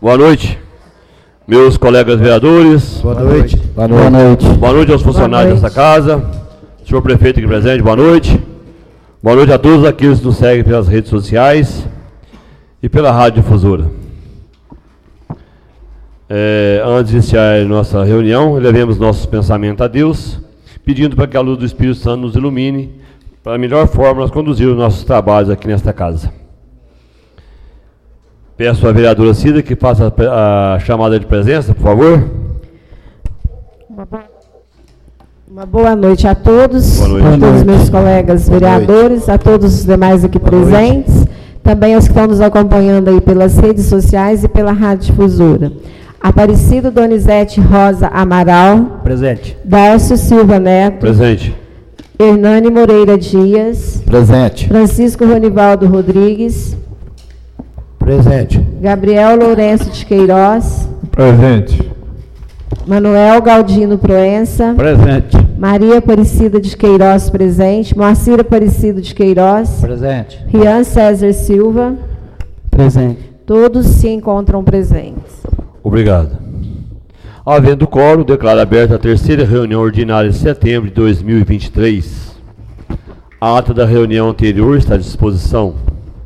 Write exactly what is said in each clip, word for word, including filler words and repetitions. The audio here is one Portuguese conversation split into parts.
Boa noite, meus colegas vereadores. Boa noite. Boa noite. Boa noite. Boa noite aos funcionários dessa casa. Senhor prefeito aqui presente, boa noite. Boa noite a todos aqueles que nos seguem pelas redes sociais e pela Rádio Difusora. É, antes de iniciar a nossa reunião, elevemos nossos pensamentos a Deus, pedindo para que a luz do Espírito Santo nos ilumine, para a melhor forma nós conduzir os nossos trabalhos aqui nesta casa. Peço à vereadora Cida que faça a, a chamada de presença, por favor. Uma boa noite a todos, boa noite. a todos os meus colegas vereadores, a todos os demais aqui boa presentes, noite. Também aos que estão nos acompanhando aí pelas redes sociais e pela Rádio Difusora. Aparecido Donizete Rosa Amaral. Presente. Dárcio Silva Neto. Presente. Hernani Moreira Dias. Presente. Francisco Ronivaldo Rodrigues. Presente. Gabriel Lourenço de Queiroz. Presente. Manuel Galdino Proença. Presente. Maria Aparecida de Queiroz, presente. Moacir Aparecido de Queiroz. Presente. Rian César Silva. Presente. Todos se encontram presentes. Obrigado. Havendo quórum, declaro aberta a terceira reunião ordinária de setembro de dois mil e vinte e três. A ata da reunião anterior está à disposição.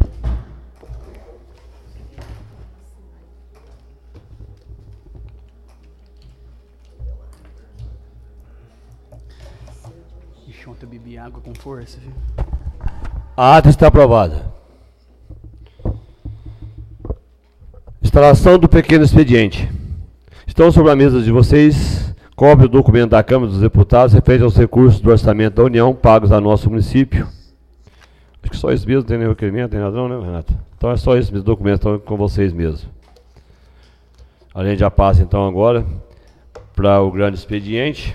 Ontem eu bebi água com força, viu? A ata está aprovada. Instalação do pequeno expediente. Estão sobre a mesa de vocês cópia do documento da Câmara dos Deputados referente aos recursos do orçamento da União pagos a nosso município. Acho que só isso mesmo, não tem nenhum requerimento, tem razão, né, Renato? Então é só esses documentos estão com vocês mesmo. A gente já passa então agora para o grande expediente,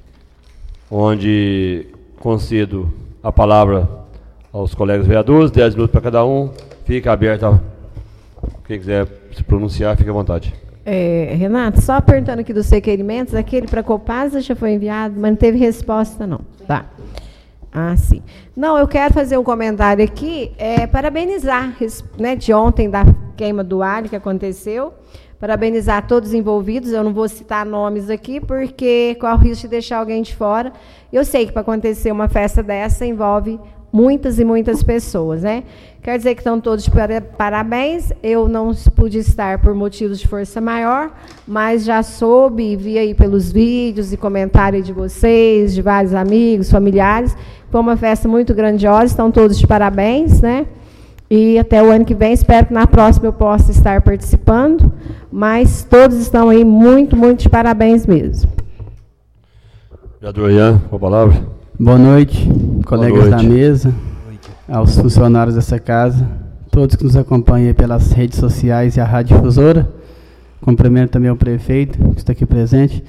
onde concedo a palavra aos colegas vereadores, dez minutos para cada um. Fica aberta. Quem quiser se pronunciar, fique à vontade. É, Renato, só perguntando aqui dos requerimentos, aquele para a Copasa já foi enviado, mas não teve resposta, não. Tá. Ah, sim. Não, eu quero fazer um comentário aqui, é, parabenizar, né, de ontem, da queima do alho que aconteceu, parabenizar todos os envolvidos. Eu não vou citar nomes aqui, porque corre o risco de deixar alguém de fora. Eu sei que para acontecer uma festa dessa envolve muitas e muitas pessoas, né? Quer dizer que estão todos de parabéns. Eu não pude estar por motivos de força maior, mas já soube e vi aí pelos vídeos e comentários de vocês, de vários amigos, familiares. Foi uma festa muito grandiosa, estão todos de parabéns, né? E até o ano que vem, espero que na próxima eu possa estar participando, mas todos estão aí muito, muito de parabéns mesmo. Vereador Ian, com a palavra. Boa noite, colegas Boa noite. da mesa, aos funcionários dessa casa, todos que nos acompanham pelas redes sociais e a Rádio Difusora. Cumprimento também o prefeito, que está aqui presente.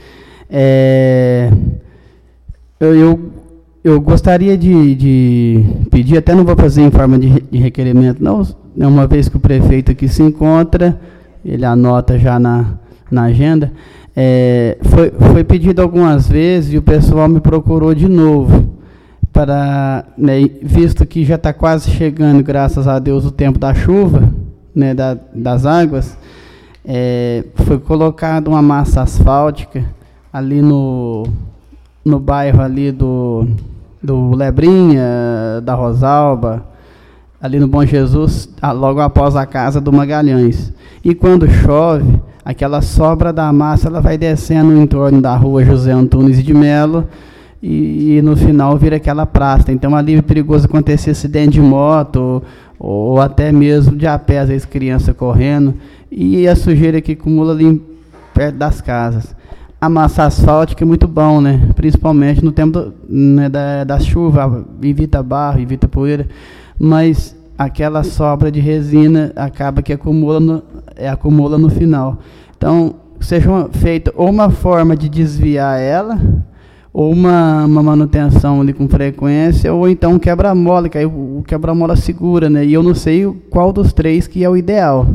É, eu, eu, eu gostaria de, de pedir, até não vou fazer em forma de, de requerimento, não, uma vez que o prefeito aqui se encontra, ele anota já na, na agenda. É, foi, foi pedido algumas vezes e o pessoal me procurou de novo, para, né, visto que já está quase chegando, graças a Deus, o tempo da chuva, né, da, das águas, é, foi colocada uma massa asfáltica ali no, no bairro ali do, do Lebrinha, da Rosalba, ali no Bom Jesus, logo após a casa do Magalhães. E quando chove, aquela sobra da massa ela vai descendo em torno da rua José Antunes de Melo e, e no final vira aquela praça. Então ali é perigoso acontecer acidente de moto ou, ou até mesmo de a pé, às vezes criança correndo, e a sujeira que acumula ali perto das casas. A massa asfáltica é muito bom, né? Principalmente no tempo do, né, da, da chuva, evita barro, evita poeira, mas aquela sobra de resina acaba que acumula no, é, acumula no final. Então, seja feita ou uma forma de desviar ela, ou uma, uma manutenção ali com frequência, ou então um quebra-mola, que aí o, o quebra-mola segura, né? E eu não sei qual dos três que é o ideal.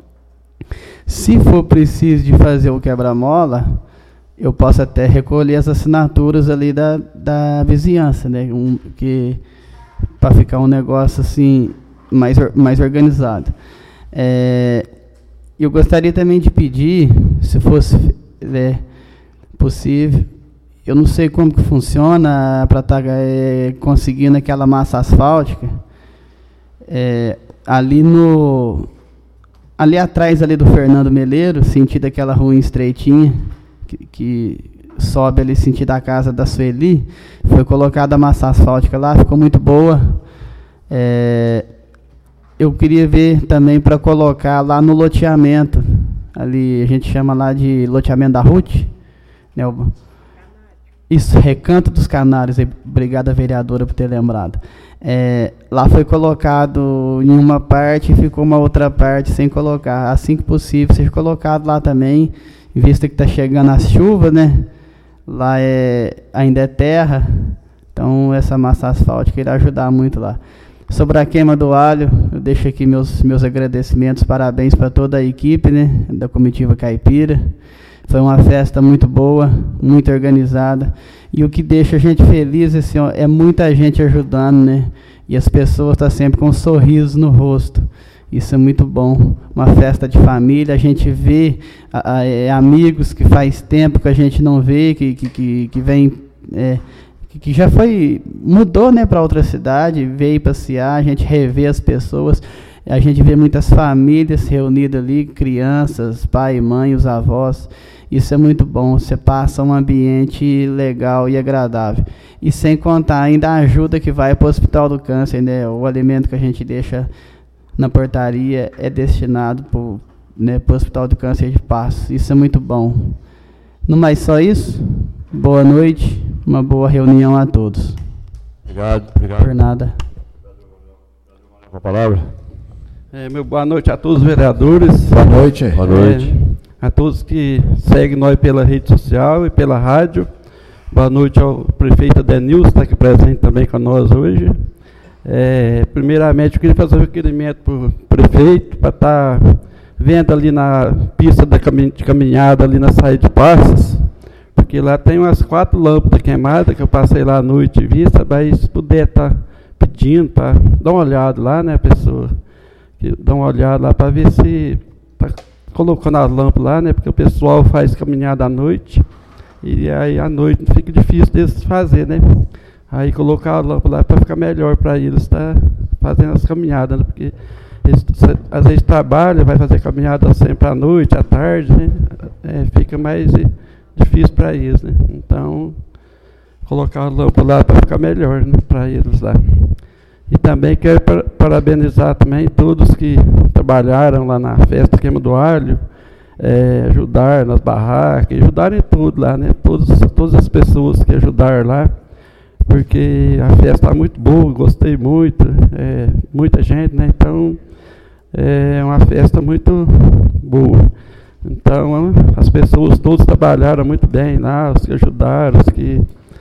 Se for preciso de fazer o quebra-mola, eu posso até recolher as assinaturas ali da, da vizinhança, né? Um, que, para ficar um negócio assim mais, mais organizado. É, eu gostaria também de pedir, se fosse é, possível, eu não sei como que funciona para estar tá, é, conseguindo aquela massa asfáltica, é, ali no... Ali atrás ali do Fernando Meleiro, sentido aquela rua estreitinha, que, que sobe ali sentido a casa da Sueli, foi colocada a massa asfáltica lá, ficou muito boa. É, eu queria ver também para colocar lá no loteamento, ali a gente chama lá de loteamento da Ruth, né, o, isso, Recanto dos Canários, obrigada vereadora por ter lembrado. É, lá foi colocado em uma parte e ficou uma outra parte sem colocar. Assim que possível, seja colocado lá também, em vista que está chegando as chuvas, né? Lá é, ainda é terra, então essa massa asfáltica irá ajudar muito lá. Sobre a queima do alho, eu deixo aqui meus, meus agradecimentos, parabéns para toda a equipe, né, da comitiva caipira. Foi uma festa muito boa, muito organizada. E o que deixa a gente feliz assim, ó, é muita gente ajudando, né? E as pessoas estão sempre com um sorriso no rosto. Isso é muito bom. Uma festa de família, a gente vê a, a, é, amigos que faz tempo que a gente não vê, que, que, que, que vem... É, que já foi, mudou, né, para outra cidade, veio passear, a gente revê as pessoas, a gente vê muitas famílias reunidas ali, crianças, pai, mãe, os avós. Isso é muito bom, você passa um ambiente legal e agradável. E sem contar ainda a ajuda que vai para o Hospital do Câncer, né, o alimento que a gente deixa na portaria é destinado para o, né, para o Hospital do Câncer de Passos. Isso é muito bom. Não mais só isso, boa noite. Uma boa reunião a todos. Obrigado, obrigado. Por nada. Com a palavra. É, meu boa noite a todos os vereadores. Boa noite. Boa noite. É, a todos que seguem nós pela rede social e pela rádio. Boa noite ao prefeito Adenilson, que está aqui presente também com nós hoje. É, primeiramente, eu queria fazer um requerimento para o prefeito, para estar tá vendo ali na pista da camin de caminhada, ali na saída de Passos, porque lá tem umas quatro lâmpadas queimadas, que eu passei lá à noite e vi, mas se puder estar tá pedindo para dar uma olhada lá, né, pessoa, que dá uma olhada lá para ver se está colocando as lâmpadas lá, né, porque o pessoal faz caminhada à noite, e aí à noite fica difícil deles fazer, né, aí colocar a lâmpada lá para ficar melhor para eles estar tá fazendo as caminhadas, né, porque eles às vezes trabalham, vai fazer caminhada sempre à noite, à tarde, né, é, fica mais difícil para eles, né? Então, colocar a lâmpada lá para ficar melhor, né, para eles lá. E também quero parabenizar também todos que trabalharam lá na festa Queima do Alho, é, ajudaram nas barracas, ajudaram em tudo lá, né? Todos, todas as pessoas que ajudaram lá, porque a festa está muito boa, gostei muito, é, muita gente, né? Então, é uma festa muito boa. Então, as pessoas todos trabalharam muito bem lá, os que ajudaram, os que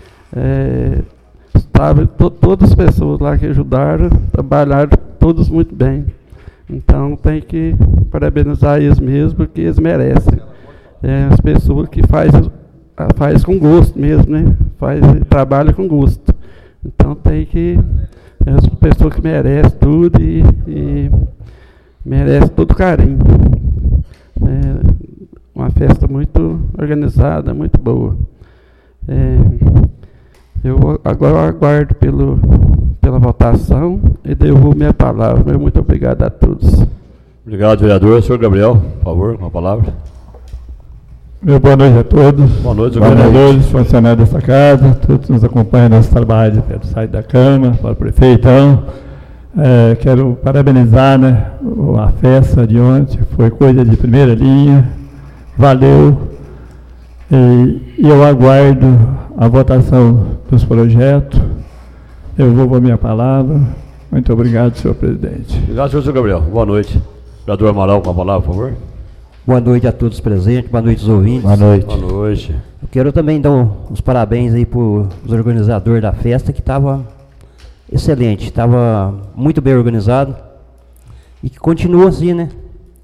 é, estavam, to, todas as pessoas lá que ajudaram, trabalharam todos muito bem. Então, tem que parabenizar eles mesmo, porque eles merecem. É, as pessoas que fazem faz com gosto mesmo, né? Faz, trabalha com gosto. Então, tem que... É as pessoas que merecem tudo e, e merecem todo carinho. É uma festa muito organizada, muito boa. É, eu agora eu aguardo pelo, pela votação e devolvo minha palavra. Meu muito obrigado a todos. Obrigado, vereador. Senhor Gabriel, por favor, com a palavra. Meu boa noite a todos. Boa noite, vereadores, funcionários desta casa, todos que nos acompanham nesse trabalho pelo site da Câmara, para o prefeitão. É, quero parabenizar, né, a festa de ontem, foi coisa de primeira linha, valeu, e, e eu aguardo a votação dos projetos, eu vou com a minha palavra. Muito obrigado, senhor presidente. Obrigado, senhor Gabriel. Boa noite. Vereador Amaral, com a palavra, por favor. Boa noite a todos presentes, boa noite aos ouvintes. Boa noite. Boa noite. Eu quero também dar os parabéns aí para os organizadores da festa, que estava excelente, estava muito bem organizado e que continua assim, né?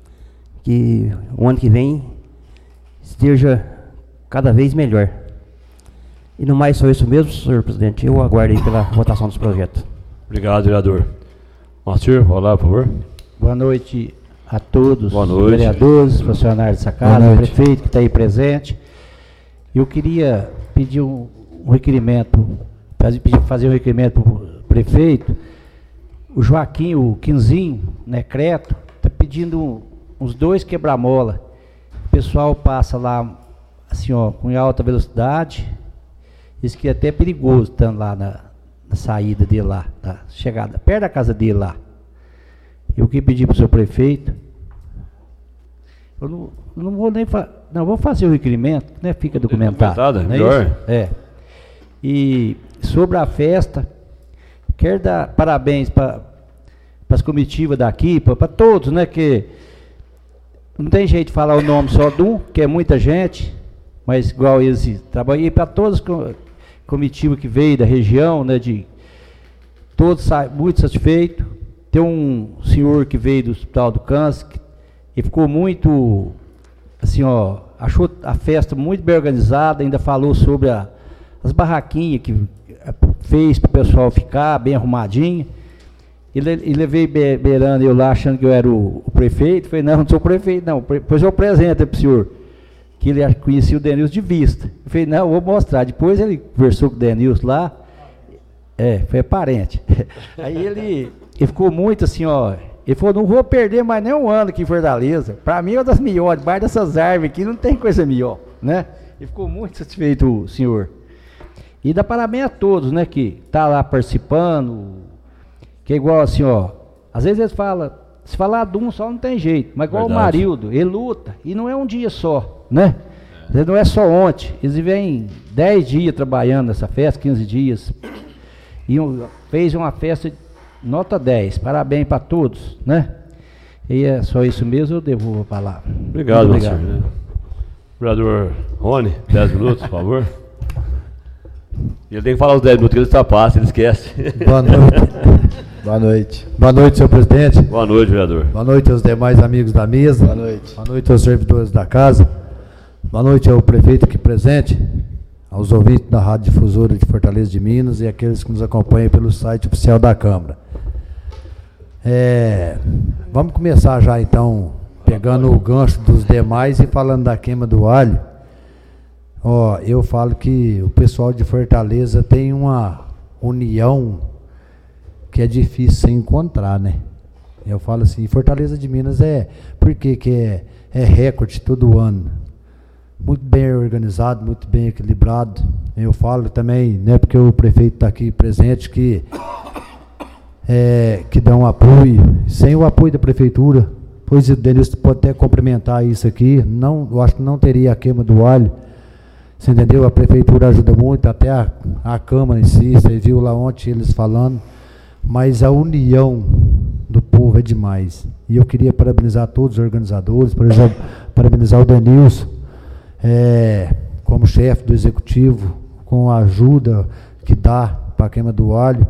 Que o ano que vem esteja cada vez melhor. E no mais só isso mesmo, senhor presidente, eu aguardo aí pela votação dos projetos. Obrigado, vereador. Martir, olá, por favor. Boa noite a todos, Boa os noite. vereadores, funcionários dessa casa, o prefeito que está aí presente. Eu queria pedir um, um requerimento, fazer, pedir, fazer um requerimento para o prefeito. O Joaquim, o Quinzinho, Necreto, está pedindo uns dois quebra-mola. O pessoal passa lá, assim, ó, com alta velocidade. Diz que é até perigoso estando lá na, na saída dele lá, na chegada, perto da casa dele lá. Eu queria pedir para o seu prefeito. Eu não, não vou nem fazer. Não, vou fazer o requerimento, né? Fica documentado. Documentado, é não é melhor. isso? É. E sobre a festa, quero dar parabéns para as comitivas daqui, para todos, né? Que não tem jeito de falar o nome só de um, que é muita gente, mas igual eles trabalhei para todas as comitivas que veio da região, né? De todos muito satisfeitos. Tem um senhor que veio do Hospital do Câncer, que ele ficou muito, assim, ó, achou a festa muito bem organizada, ainda falou sobre a, as barraquinhas que fez para o pessoal ficar bem arrumadinho. E levei be, beirando eu lá, achando que eu era o, o prefeito. Falei, não, não sou o prefeito, não. Depois eu apresento para o senhor, que ele conhecia o Denilson de vista. Eu falei, não, eu vou mostrar. Depois ele conversou com o Denilson lá, é, foi parente. Aí ele, ele ficou muito assim, ó. Ele falou, não vou perder mais nem um ano aqui em Fortaleza. Para mim é uma das melhores, debaixo dessas árvores aqui não tem coisa melhor, né? Ele ficou muito satisfeito, o senhor. E dá parabéns a todos, né, que tá lá participando, que é igual assim, ó, às vezes eles falam, se falar de um só não tem jeito, mas igual Verdade. O Marildo, ele luta, e não é um dia só, né? É. Não é só ontem, eles vêm dez dias trabalhando nessa festa, quinze dias, e um, fez uma festa nota dez, parabéns para todos, né? E é só isso mesmo, eu devolvo a palavra. Obrigado, Muito obrigado. senhor. Vereador Rony, dez minutos, por favor. E ele tem que falar os dez minutos que ele ultrapassa, ele esquece. Boa noite. Boa noite. Boa noite, senhor presidente. Boa noite, vereador. Boa noite aos demais amigos da mesa. Boa noite. Boa noite aos servidores da casa. Boa noite ao prefeito aqui presente, aos ouvintes da Rádio Difusora de Fortaleza de Minas e aqueles que nos acompanham pelo site oficial da Câmara. É, vamos começar já então, pegando o gancho dos demais e falando da queima do alho. Ó, eu falo que o pessoal de Fortaleza tem uma união que é difícil de encontrar, né? Eu falo assim, Fortaleza de Minas é, por que que é, é recorde todo ano? Muito bem organizado, muito bem equilibrado. Eu falo também, né, porque o prefeito está aqui presente, que, é, que dá um apoio, sem o apoio da prefeitura, pois o Denilson pode até complementar isso aqui, não, eu acho que não teria a queima do alho. Você entendeu? A prefeitura ajuda muito, até a, a Câmara em si, você viu lá ontem eles falando, mas a união do povo é demais. E eu queria parabenizar todos os organizadores, parabenizar o Denilson, é, como chefe do executivo, com a ajuda que dá para a queima do alho,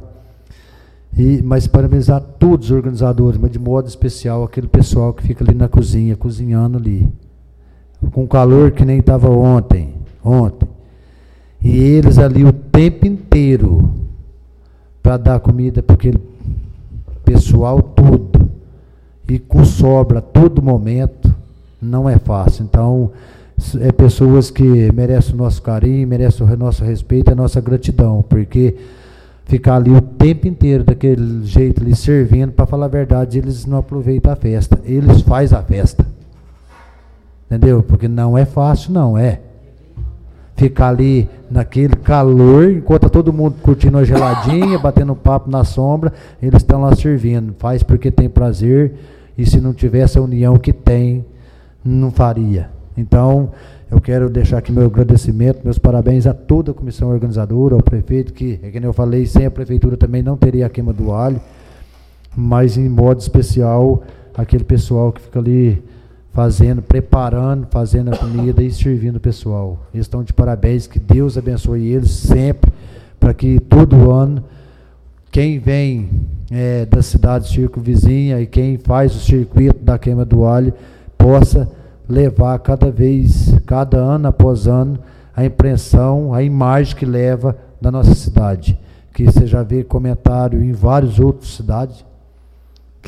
e, mas parabenizar todos os organizadores, mas de modo especial aquele pessoal que fica ali na cozinha, cozinhando ali, com calor que nem estava ontem. Ontem, e eles ali o tempo inteiro para dar comida para aquele pessoal todo, e com sobra a todo momento, não é fácil. Então, é pessoas que merecem o nosso carinho, merecem o nosso respeito e a nossa gratidão, porque ficar ali o tempo inteiro daquele jeito ali servindo, para falar a verdade, eles não aproveitam a festa, eles fazem a festa, entendeu? Porque não é fácil, não é. Ficar ali naquele calor, enquanto tá todo mundo curtindo a geladinha, batendo papo na sombra, eles estão lá servindo. Faz porque tem prazer, e se não tivesse a união que tem, não faria. Então, eu quero deixar aqui meu agradecimento, meus parabéns a toda a comissão organizadora, ao prefeito, que, é que nem eu falei, sem a prefeitura também não teria a queima do alho, mas em modo especial, aquele pessoal que fica ali fazendo, preparando, fazendo a comida e servindo o pessoal. Eles estão de parabéns, que Deus abençoe eles sempre, para que todo ano, quem vem é, da cidade circunvizinha e quem faz o circuito da queima do alho, possa levar cada vez, cada ano após ano, a impressão, a imagem que leva da nossa cidade. Que você já vê comentário em várias outras cidades,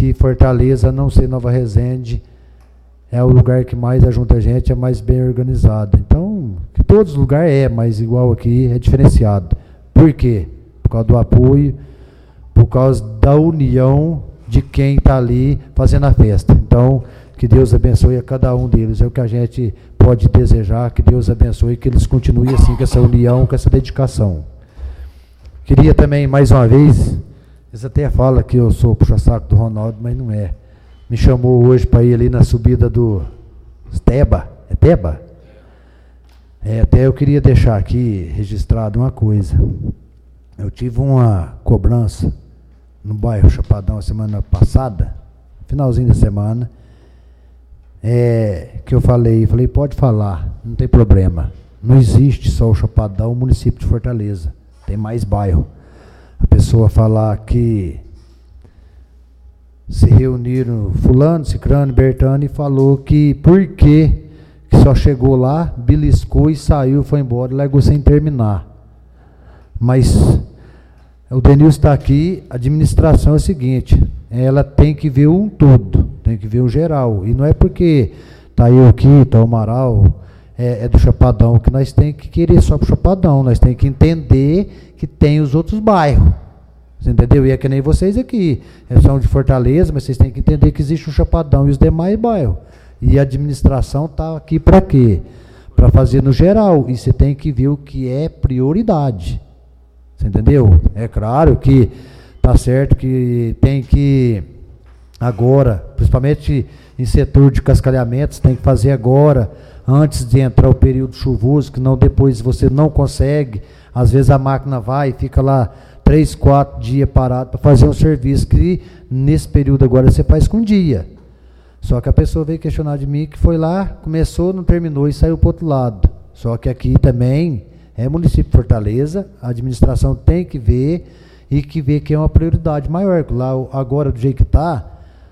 que Fortaleza, não ser Nova Resende, é o lugar que mais ajunta a gente, é mais bem organizado. Então, que todos os lugares é, mas igual aqui é diferenciado. Por quê? Por causa do apoio, por causa da união de quem está ali fazendo a festa. Então, que Deus abençoe a cada um deles. É o que a gente pode desejar, que Deus abençoe, que eles continuem assim, com essa união, com essa dedicação. Queria também, mais uma vez, eles até falam que eu sou puxa-saco do Ronaldo, mas não é. Me chamou hoje para ir ali na subida do Teba. É Teba? É, até eu queria deixar aqui registrado uma coisa. Eu tive uma cobrança no bairro Chapadão a semana passada, finalzinho da semana, é, que eu falei, falei, pode falar, não tem problema. Não existe só o Chapadão, o município de Fortaleza. Tem mais bairro. A pessoa falar que se reuniram fulano, cicrano, bertano e falou que por que só chegou lá, beliscou e saiu, foi embora, largou sem terminar. Mas o Denilson está aqui, a administração é o seguinte, ela tem que ver um todo, tem que ver um geral. E não é porque está eu aqui, está o Amaral, é, é do Chapadão, que nós temos que querer só para o Chapadão, nós temos que entender que tem os outros bairros. Você entendeu? E é que nem vocês aqui, eles são de Fortaleza, mas vocês têm que entender que existe o Chapadão e os demais bairros. E a administração está aqui para quê? Para fazer no geral. E você tem que ver o que é prioridade. Você entendeu? É claro que está certo que tem que agora, principalmente em setor de cascalhamentos, tem que fazer agora, antes de entrar o período chuvoso, que não depois você não consegue. Às vezes a máquina vai e fica lá três, quatro dias parado para fazer um serviço que nesse período agora você faz com um dia. Só que a pessoa veio questionar de mim que foi lá, começou, não terminou e saiu para o outro lado. Só que aqui também é município de Fortaleza, a administração tem que ver e que ver que é uma prioridade maior. Lá agora do jeito que está,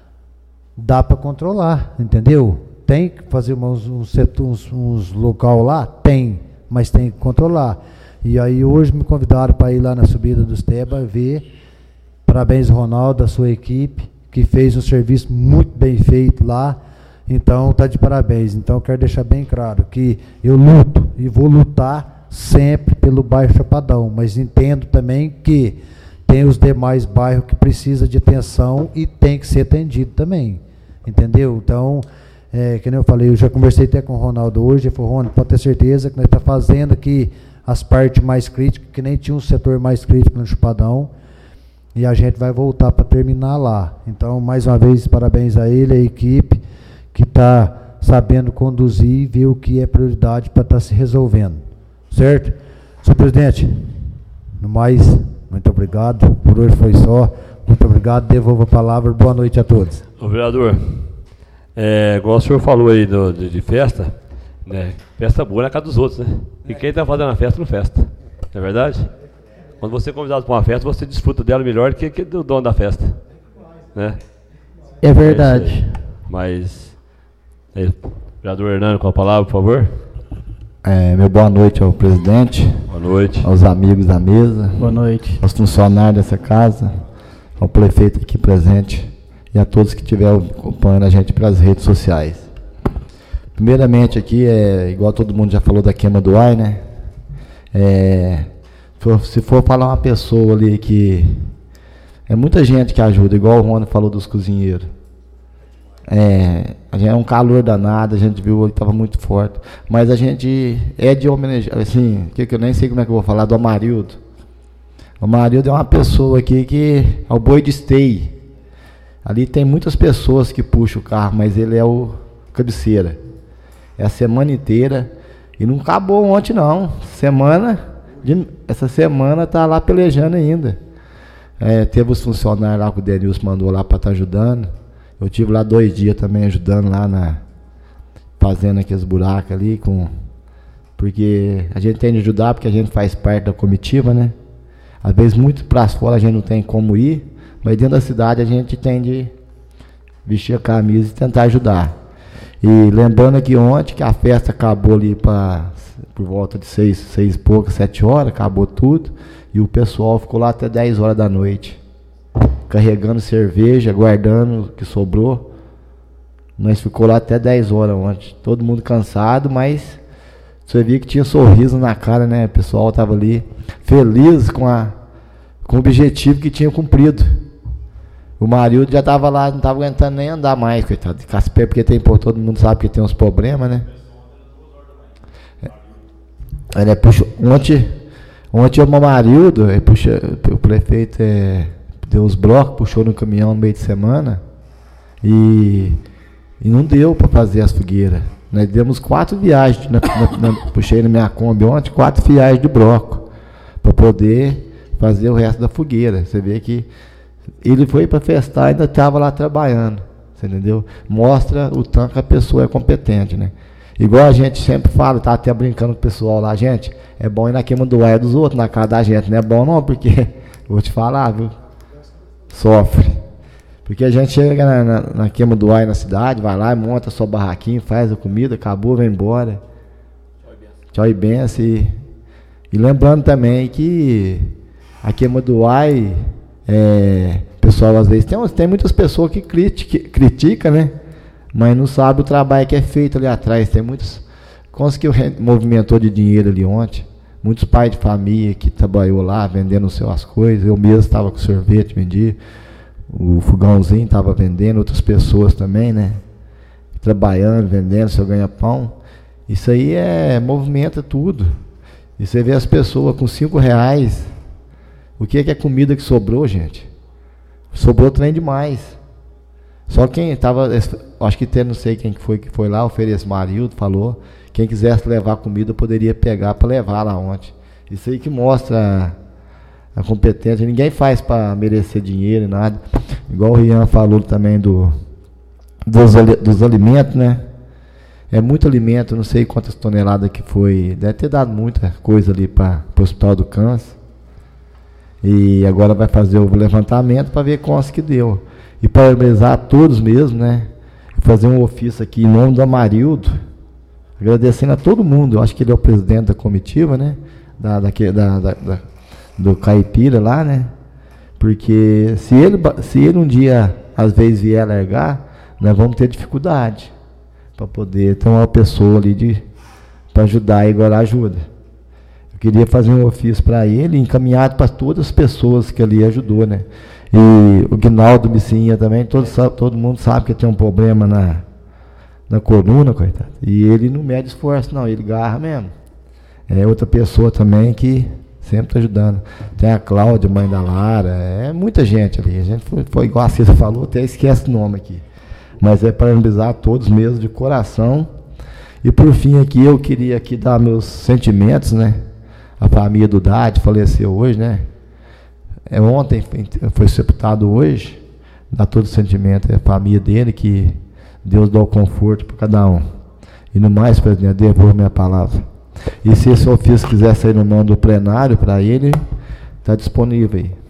dá para controlar, entendeu? Tem que fazer uns, uns, uns, uns local lá? Tem, mas tem que controlar. E aí hoje me convidaram para ir lá na subida dos Teba ver. Parabéns, Ronaldo, a sua equipe, que fez um serviço muito bem feito lá. Então, está de parabéns. Então, quero deixar bem claro que eu luto e vou lutar sempre pelo bairro Chapadão, mas entendo também que tem os demais bairros que precisam de atenção e tem que ser atendido também. Entendeu? Então, é, que nem eu falei, eu já conversei até com o Ronaldo hoje, ele falou, Ronaldo, pode ter certeza que nós estamos fazendo aqui as partes mais críticas, que nem tinha um setor mais crítico no Chapadão, e a gente vai voltar para terminar lá. Então, mais uma vez, parabéns a ele, a equipe, que está sabendo conduzir e ver o que é prioridade para estar tá se resolvendo. Certo? Senhor presidente, no mais, muito obrigado, por hoje foi só, muito obrigado, devolvo a palavra, boa noite a todos. Ô, vereador, é, igual o senhor falou aí do, de, de festa, né? Festa boa na casa dos outros, né? E quem está fazendo a festa não festa, não é verdade? Quando você é convidado para uma festa, você desfruta dela melhor que, que do dono da festa, né? É verdade. É Mas, aí, vereador Hernando, com a palavra, por favor. É, meu boa noite ao presidente. Boa noite. Aos amigos da mesa. Boa noite. Aos funcionários dessa casa, ao prefeito aqui presente e a todos que estiverem acompanhando a gente pelas redes sociais. Primeiramente aqui, é, igual todo mundo já falou da queima do ar, né? É, se for falar uma pessoa ali que... É muita gente que ajuda, igual o Rony falou dos cozinheiros. É, a gente é um calor danado, a gente viu que estava muito forte. Mas a gente é de homenagear, assim, que, que eu nem sei como é que eu vou falar, do Amarildo. O Amarildo é uma pessoa aqui que é o boi de esteio. Ali tem muitas pessoas que puxam o carro, mas ele é o cabeceira. É a semana inteira. E não acabou ontem, não. Semana, de, essa semana tá lá pelejando ainda. É, teve os funcionários lá que o Denilson mandou lá para estar tá ajudando. Eu tive lá dois dias também ajudando lá na... Fazendo aqueles buracos ali, com... Porque a gente tem de ajudar, porque a gente faz parte da comitiva, né? Às vezes muito para fora a gente não tem como ir, mas dentro da cidade a gente tem de vestir a camisa e tentar ajudar. E lembrando que ontem, que a festa acabou ali pra, por volta de seis, seis e pouco, sete horas, acabou tudo, e o pessoal ficou lá até dez horas da noite. carregando cerveja, guardando o que sobrou. Nós ficou lá até dez horas ontem. Todo mundo cansado, mas você via que tinha sorriso na cara, né? O pessoal estava ali feliz com, a, com o objetivo que tinha cumprido. O Marildo já estava lá, não estava aguentando nem andar mais, coitado. De Casper, porque tem, pô, todo mundo sabe que tem uns problemas, né? Ele puxou, ontem, ontem o Marildo, ele puxa, o prefeito é, deu os blocos, puxou no caminhão no meio de semana e, e não deu para fazer as fogueiras. Nós demos quatro viagens, na, na, na, puxei na minha Kombi ontem, quatro viagens de bloco para poder fazer o resto da fogueira. Você vê que ele foi para festar e ainda estava lá trabalhando, você entendeu? Mostra o tanto que a pessoa é competente, né? Igual a gente sempre fala, tá até brincando com o pessoal lá, gente, é bom ir na queima do ar dos outros, na casa da gente, não é bom não, porque, vou te falar, viu, sofre. Porque a gente chega na, na, na queima do ar na cidade, vai lá, monta sua barraquinha, faz a comida, acabou, vai embora. Tchau e benção. E, e lembrando também que a queima do ar, é, pessoal, às vezes, tem, tem muitas pessoas que critica, critica, né? Mas não sabe o trabalho que é feito ali atrás. Tem muitos, conseguiu movimentou de dinheiro ali ontem, muitos pais de família que trabalhou lá, vendendo suas coisas. Eu mesmo estava com sorvete, vendi, o fogãozinho estava vendendo, outras pessoas também, né? Trabalhando, vendendo seu ganha-pão. Isso aí é, movimenta tudo. E você vê as pessoas com cinco reais, o que é, que é comida que sobrou, gente? Sobrou trem demais. Só quem estava, acho que tem, não sei quem que foi que foi lá, o Feres Marildo falou, quem quisesse levar comida poderia pegar para levar lá ontem. Isso aí que mostra a, a competência. Ninguém faz para merecer dinheiro e nada. Igual o Rian falou também do, dos, dos alimentos, né? É muito alimento, não sei quantas toneladas que foi, deve ter dado muita coisa ali para o Hospital do Câncer. E agora vai fazer o levantamento para ver quantos que deu. E parabenizar a todos mesmo, né? Fazer um ofício aqui em nome do Amarildo, agradecendo a todo mundo. Eu acho que ele é o presidente da comitiva, né? Da, da, da, da, da, do Caipira lá, né? Porque se ele, se ele um dia, às vezes, vier largar, nós vamos ter dificuldade para poder ter uma pessoa ali para ajudar e agora ajuda. Eu queria fazer um ofício para ele, encaminhado para todas as pessoas que ali ajudou, né? E o Guinaldo Missinha também, todo, todo mundo sabe que tem um problema na, na coluna, coitado. E ele não mede esforço, não, ele garra mesmo. É outra pessoa também que sempre está ajudando. Tem a Cláudia, mãe da Lara, é muita gente ali. A gente foi, foi igual a Cícera falou, até esquece o nome aqui. Mas é parabenizar a todos mesmo, de coração. E por fim aqui, eu queria aqui dar meus sentimentos, né? A família do Dade faleceu hoje, né? É, ontem foi sepultado hoje, dá todo o sentimento, é a família dele, que Deus dá o conforto para cada um. E no mais, presidente, devolvo minha palavra. E se esse ofício quiser sair no nome do plenário para ele, está disponível aí.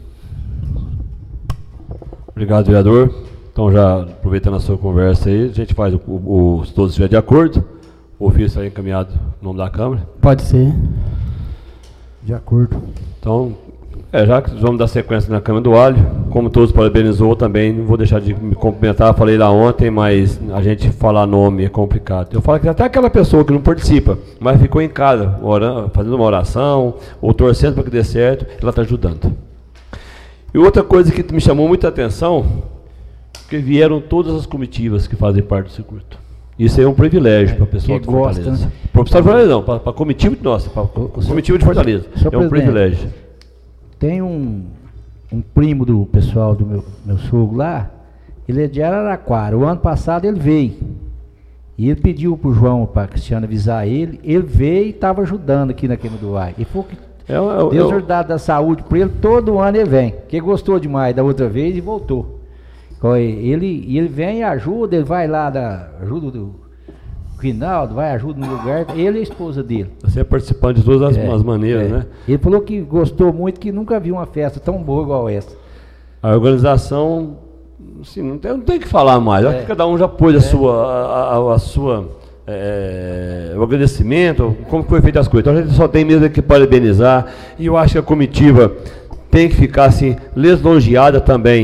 Obrigado, vereador. Então, já aproveitando a sua conversa aí, a gente faz o, o, o se todos estiverem de acordo, o ofício aí encaminhado no nome da Câmara. Pode ser. De acordo. Então, é, já que vamos dar sequência na Câmara do Alho, como todos parabenizou também, não vou deixar de me cumprimentar, falei lá ontem, mas a gente falar nome é complicado. Eu falo que até aquela pessoa que não participa, mas ficou em casa, orando, fazendo uma oração, ou torcendo para que dê certo, ela está ajudando. E outra coisa que me chamou muita atenção, que vieram todas as comitivas que fazem parte do circuito. Isso aí é um privilégio para a pessoa de Fortaleza. Né? Para o pessoal de Fortaleza não, para a comitiva de nossa, para a comitiva de Fortaleza. É um privilégio. Tem um, um primo do pessoal do meu, meu sogro lá, ele é de Araraquara. O ano passado ele veio. E ele pediu para o João, para a Cristiana avisar ele, ele veio e estava ajudando aqui na Queima do Ar. E foi que é, é, Deus é, dado da saúde para ele, todo ano ele vem. Porque gostou demais da outra vez e voltou. Ele, ele vem e ajuda, ele vai lá, da, ajuda do Rinaldo, vai, ajuda no lugar, ele e a esposa dele. Você é participante de todas as, é, as maneiras, é. né? Ele falou que gostou muito, que nunca viu uma festa tão boa igual essa. A organização, assim, não tem, não tem que falar mais, é. cada um já pôs é. a sua, a, a, a sua é, o agradecimento, como foi feita as coisas. Então a gente só tem mesmo que parabenizar, e eu acho que a comitiva tem que ficar assim, lisonjeada também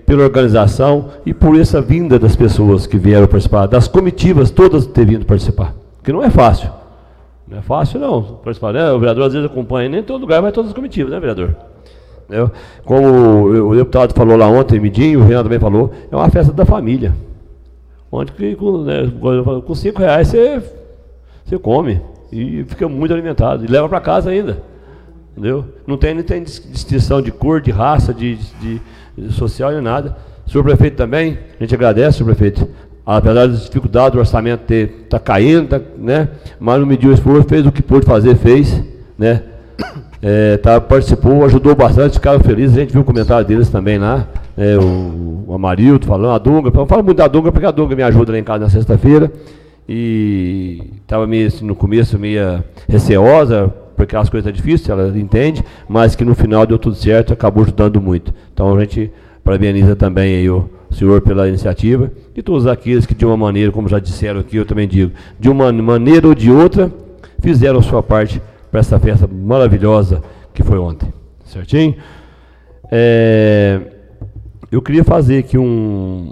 pela organização e por essa vinda das pessoas que vieram participar, das comitivas todas ter vindo participar, que não é fácil. Não é fácil não, participar, né? O vereador às vezes acompanha, nem em todo lugar, mas todas as comitivas, né, vereador? Entendeu? Como o deputado falou lá ontem, Midinho, o Renan também falou, é uma festa da família. Onde que com, né, com cinco reais você, você come e fica muito alimentado, e leva para casa ainda. Entendeu? Não tem, não tem distinção de cor, de raça, de, de, de social, nem nada. Senhor prefeito também, a gente agradece, senhor prefeito. Apesar das dificuldades do orçamento estar tá caindo, tá, né? Mas não mediu o esforço, fez o que pôde fazer, fez, né? É, tá, participou, ajudou bastante, ficaram felizes. A gente viu o comentário deles também lá, é, o, o Amarildo falando, a Dunga. Eu falo muito da Dunga porque a Dunga me ajuda lá em casa na sexta-feira. E estava assim, no começo meio receosa, porque as coisas são difíceis, ela entende, mas que no final deu tudo certo, acabou ajudando muito. Então a gente parabeniza também aí o senhor pela iniciativa e todos aqueles que de uma maneira, como já disseram aqui, eu também digo, de uma maneira ou de outra, fizeram a sua parte para essa festa maravilhosa que foi ontem. Certinho? É, eu queria fazer aqui um...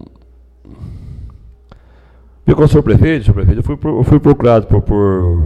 Eu, com o senhor prefeito, senhor prefeito, eu fui, eu fui procurado por... por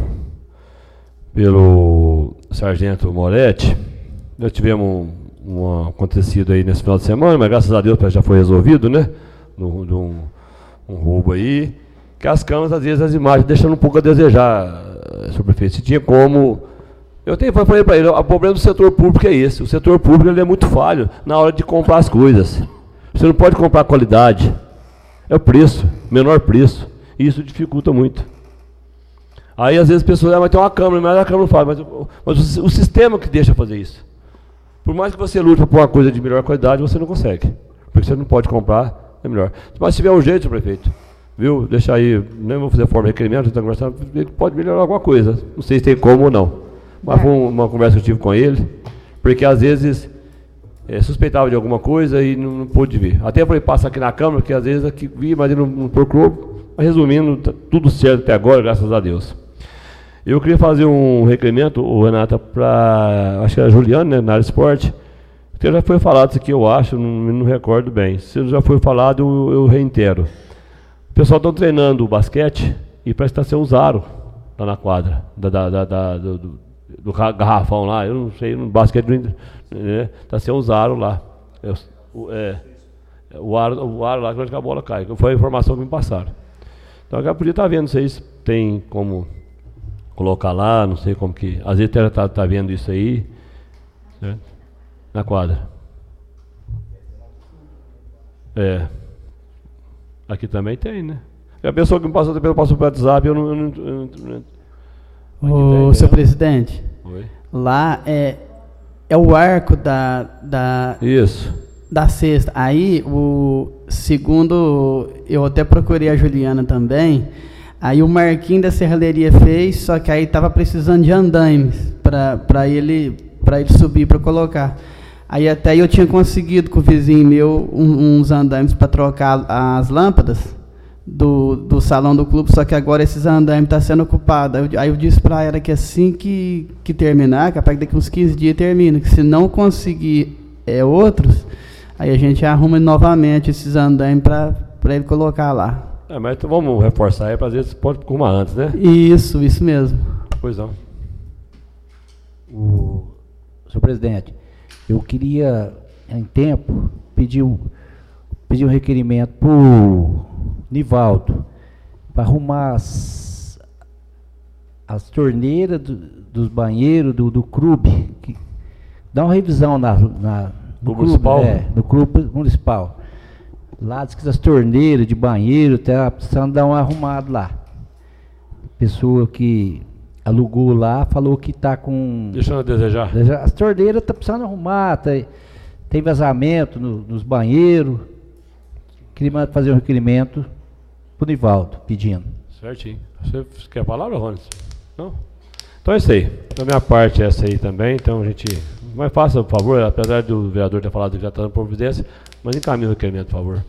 pelo sargento Moretti. Nós tivemos um, um acontecido aí nesse final de semana, mas graças a Deus já foi resolvido, né? No, de um, um roubo aí, que as câmeras, às vezes, as imagens deixando um pouco a desejar, senhor prefeito. Se tinha como... Eu tenho, falei para ele, o problema do setor público é esse. O setor público ele é muito falho na hora de comprar as coisas. Você não pode comprar qualidade. É o preço, menor preço. E isso dificulta muito. Aí, às vezes, as pessoas, ah, mas tem uma câmera, mas a câmera não faz. Mas, mas o, o sistema que deixa fazer isso. Por mais que você lute por uma coisa de melhor qualidade, você não consegue. Porque você não pode comprar, é melhor. Mas se tiver um jeito, prefeito, viu? Deixa aí, nem vou fazer forma de requerimento, a gente está conversando, pode melhorar alguma coisa. Não sei se tem como ou não. Mas foi uma conversa que eu tive com ele, porque às vezes é, suspeitava de alguma coisa e não, não pôde vir. Até falei, passa aqui na câmera, que às vezes aqui vi, mas ele não, não procurou. Mas resumindo, tá tudo certo até agora, graças a Deus. Eu queria fazer um requerimento, Renata, para, acho que era a Juliana, né, na área de esporte, que já foi falado isso aqui, eu acho, não, não recordo bem. Se já foi falado, eu, eu reitero. O pessoal está treinando o basquete e parece que está sendo usado lá na quadra, da, da, da, da, do, do, do garrafão lá, eu não sei, no basquete, né, está sendo usado lá. Eu, é, o aro, o aro lá que a bola cai, foi a informação que me passaram. Então eu podia estar vendo, não sei se tem como colocar lá, não sei como que... Às vezes está tá vendo isso aí, certo? Na quadra. É. Aqui também tem, né? E a pessoa que me passou, passou pelo WhatsApp, eu não... Eu não, eu não Ô, senhor presidente, Oi? Lá é, é o arco da... da Isso. Da cesta. Aí, o segundo, eu até procurei a Juliana também, aí o Marquinhos da Serralheria fez, só que aí estava precisando de andaimes para ele, para ele subir, para colocar. Aí até eu tinha conseguido com o vizinho meu um, uns andaimes para trocar as lâmpadas do, do salão do clube, só que agora esses andaimes estão tá sendo ocupados. Aí eu, aí eu disse para ela que assim que, que terminar, capaz que daqui uns quinze dias termina, que se não conseguir é, outros... Aí a gente arruma novamente esses andaimes para ele colocar lá. É, mas então vamos reforçar aí, para às vezes pode arrumar antes, né? Isso, isso mesmo. Pois não. O senhor presidente, eu queria, em tempo, pedir, pedir um requerimento para o Nivaldo, para arrumar as, as torneiras do, dos banheiros do, do clube, que, dá uma revisão na... na No clube, municipal? É, no clube municipal. Lá diz que as torneiras de banheiro tá precisando dar um arrumado lá. Pessoa que alugou lá falou que está com... Deixando a desejar. As torneiras estão tá precisando arrumar, tá, tem vazamento no, nos banheiros. Queria fazer um requerimento para o Nivaldo, pedindo. Certinho. Você quer a palavra, Rones? Não? Então é isso aí. Da minha parte é essa aí também, então a gente... Mas faça, por favor, apesar do vereador ter falado que já está dando providência, mas encaminhe o requerimento, por favor.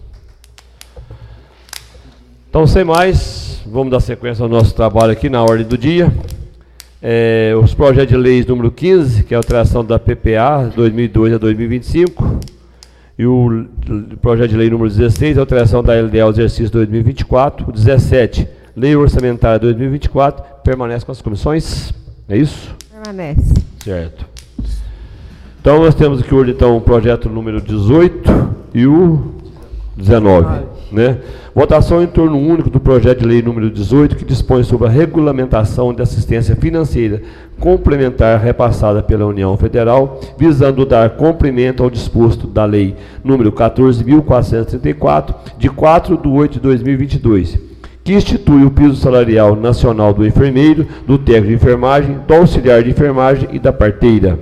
Então, sem mais, vamos dar sequência ao nosso trabalho aqui na ordem do dia. É, os projetos de leis número quinze, que é a alteração da P P A dois mil e dois a dois mil e vinte e cinco, E o projeto de lei número dezesseis, alteração da L D A ao exercício dois mil e vinte e quatro. O dezessete, lei orçamentária dois mil e vinte e quatro, permanece com as comissões. É isso? Permanece. Certo. Então nós temos aqui hoje então o projeto número dezoito e o dezenove. Né? Votação em turno único do projeto de lei número dezoito, que dispõe sobre a regulamentação de assistência financeira complementar repassada pela União Federal, visando dar cumprimento ao disposto da lei número quatorze mil quatrocentos e trinta e quatro, de quatro de oito de dois mil e vinte e dois, que institui o piso salarial nacional do enfermeiro, do técnico de enfermagem, do auxiliar de enfermagem e da parteira.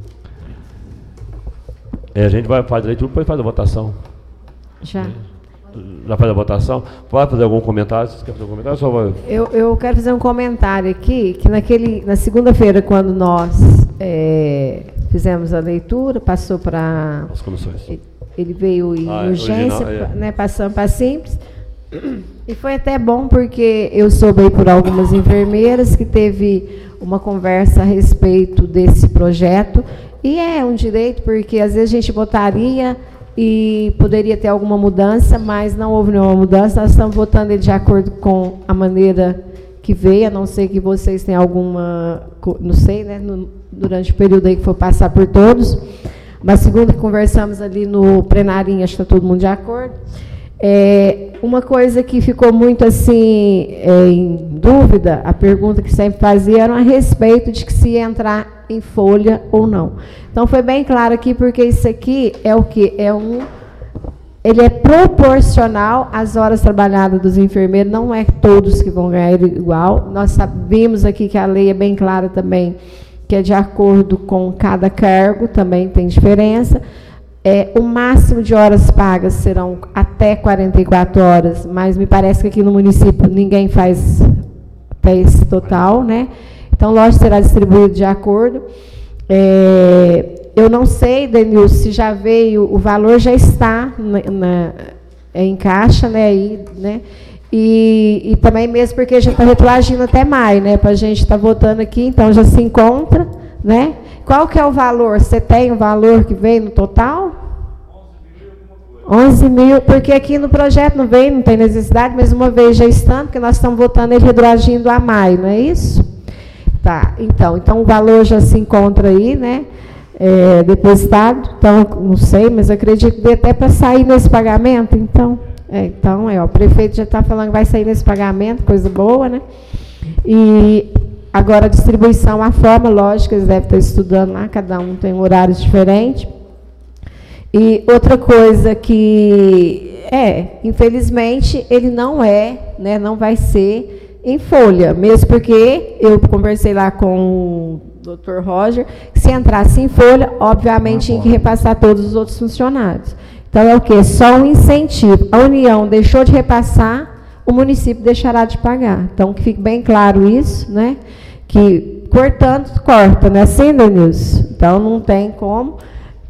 É, a gente vai fazer a leitura, depois faz a votação. Já. Já faz a votação? Pode fazer algum comentário? Você quer fazer algum comentário? Só vai... eu, eu quero fazer um comentário aqui, que naquele, na segunda-feira, quando nós é, fizemos a leitura, passou para... as comissões. Ele veio em ah, urgência, original, é. né, passando para simples. E foi até bom, porque eu soube aí por algumas enfermeiras que teve uma conversa a respeito desse projeto. E é um direito, porque às vezes a gente votaria e poderia ter alguma mudança, mas não houve nenhuma mudança. Nós estamos votando ele de acordo com a maneira que veio, a não ser que vocês tenham alguma, não sei, né, no, durante o período aí que for passar por todos. Mas segundo que conversamos ali no plenarinho, acho que está todo mundo de acordo. É, uma coisa que ficou muito assim é, em dúvida, a pergunta que sempre fazia era a respeito de que se ia entrar em folha ou não. Então foi bem claro aqui, porque isso aqui é o que? É um, ele é proporcional às horas trabalhadas dos enfermeiros, não é todos que vão ganhar igual. Nós sabemos aqui que a lei é bem clara também, que é de acordo com cada cargo, também tem diferença. É, o máximo de horas pagas serão até quarenta e quatro horas, mas me parece que aqui no município ninguém faz até esse total, né? Então, lógico, será distribuído de acordo. É, eu não sei, Denilson, se já veio, o valor já está na, na, em caixa, né? Aí, né? E, e também mesmo porque já está retroagindo até maio, né? Para a gente estar tá votando aqui, então já se encontra, né? Qual que é o valor? Você tem o valor que veio no total? onze mil, porque aqui no projeto não veio, não tem necessidade, mas uma vez já estando, porque nós estamos votando ele retroagindo a maio, não é isso? Tá, então, então o valor já se encontra aí, né? É, depositado, então, não sei, mas acredito que dê até para sair nesse pagamento, então, é, então, é, ó, o prefeito já está falando que vai sair nesse pagamento, coisa boa, né? E agora a distribuição, a forma, lógico, eles devem estar estudando lá, cada um tem horários diferentes. E outra coisa que, é, infelizmente, ele não é, né, não vai ser em folha, mesmo porque eu conversei lá com o doutor Roger, que se entrasse em folha, obviamente, tinha que repassar todos os outros funcionários. Então, é o quê? Só um incentivo. A União deixou de repassar, o município deixará de pagar. Então, que fique bem claro isso, né? Que cortando, corta, não é assim, Denilson? Então, não tem como.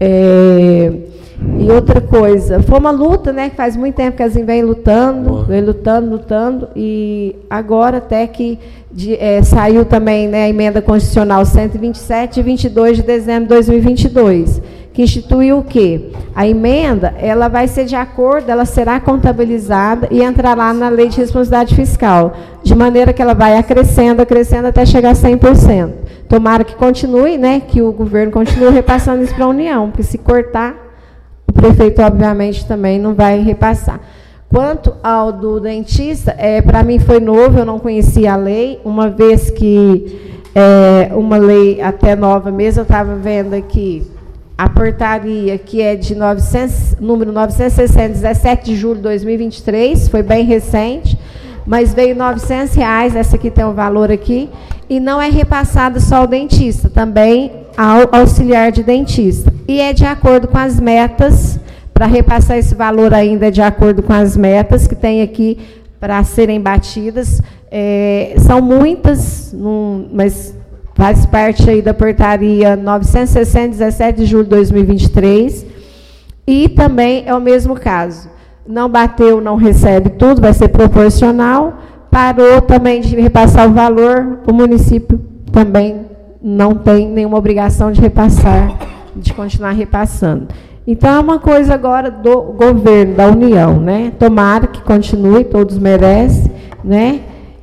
É, e outra coisa, foi uma luta, né? Que faz muito tempo que elas vêm lutando, vem lutando, lutando, e agora até que de, é, saiu também, né, a emenda constitucional cento e vinte e sete, de vinte e dois de dezembro de dois mil e vinte e dois, que instituiu o quê? A emenda, ela vai ser de acordo, ela será contabilizada e entrará na lei de responsabilidade fiscal, de maneira que ela vai acrescendo, acrescendo até chegar a cem por cento. Tomara que continue, né, que o governo continue repassando isso para a União, porque se cortar, o prefeito, obviamente, também não vai repassar. Quanto ao do dentista, é, para mim foi novo, eu não conhecia a lei, uma vez que é uma lei até nova mesmo, eu estava vendo aqui a portaria, que é de novecentos, número novecentos e sessenta, dezessete de julho de dois mil e vinte e três, foi bem recente, mas veio novecentos reais, essa aqui tem o um valor aqui, e não é repassada só ao dentista, também ao auxiliar de dentista. E é de acordo com as metas, para repassar esse valor ainda é de acordo com as metas que tem aqui para serem batidas. É, são muitas, num, mas faz parte aí da portaria novecentos e sessenta, dezessete de julho de dois mil e vinte e três. E também é o mesmo caso. Não bateu, não recebe tudo, vai ser proporcional. Parou também de repassar o valor, o município também não tem nenhuma obrigação de repassar, de continuar repassando. Então, é uma coisa agora do governo, da União, né? Tomara que continue, todos merecem, né?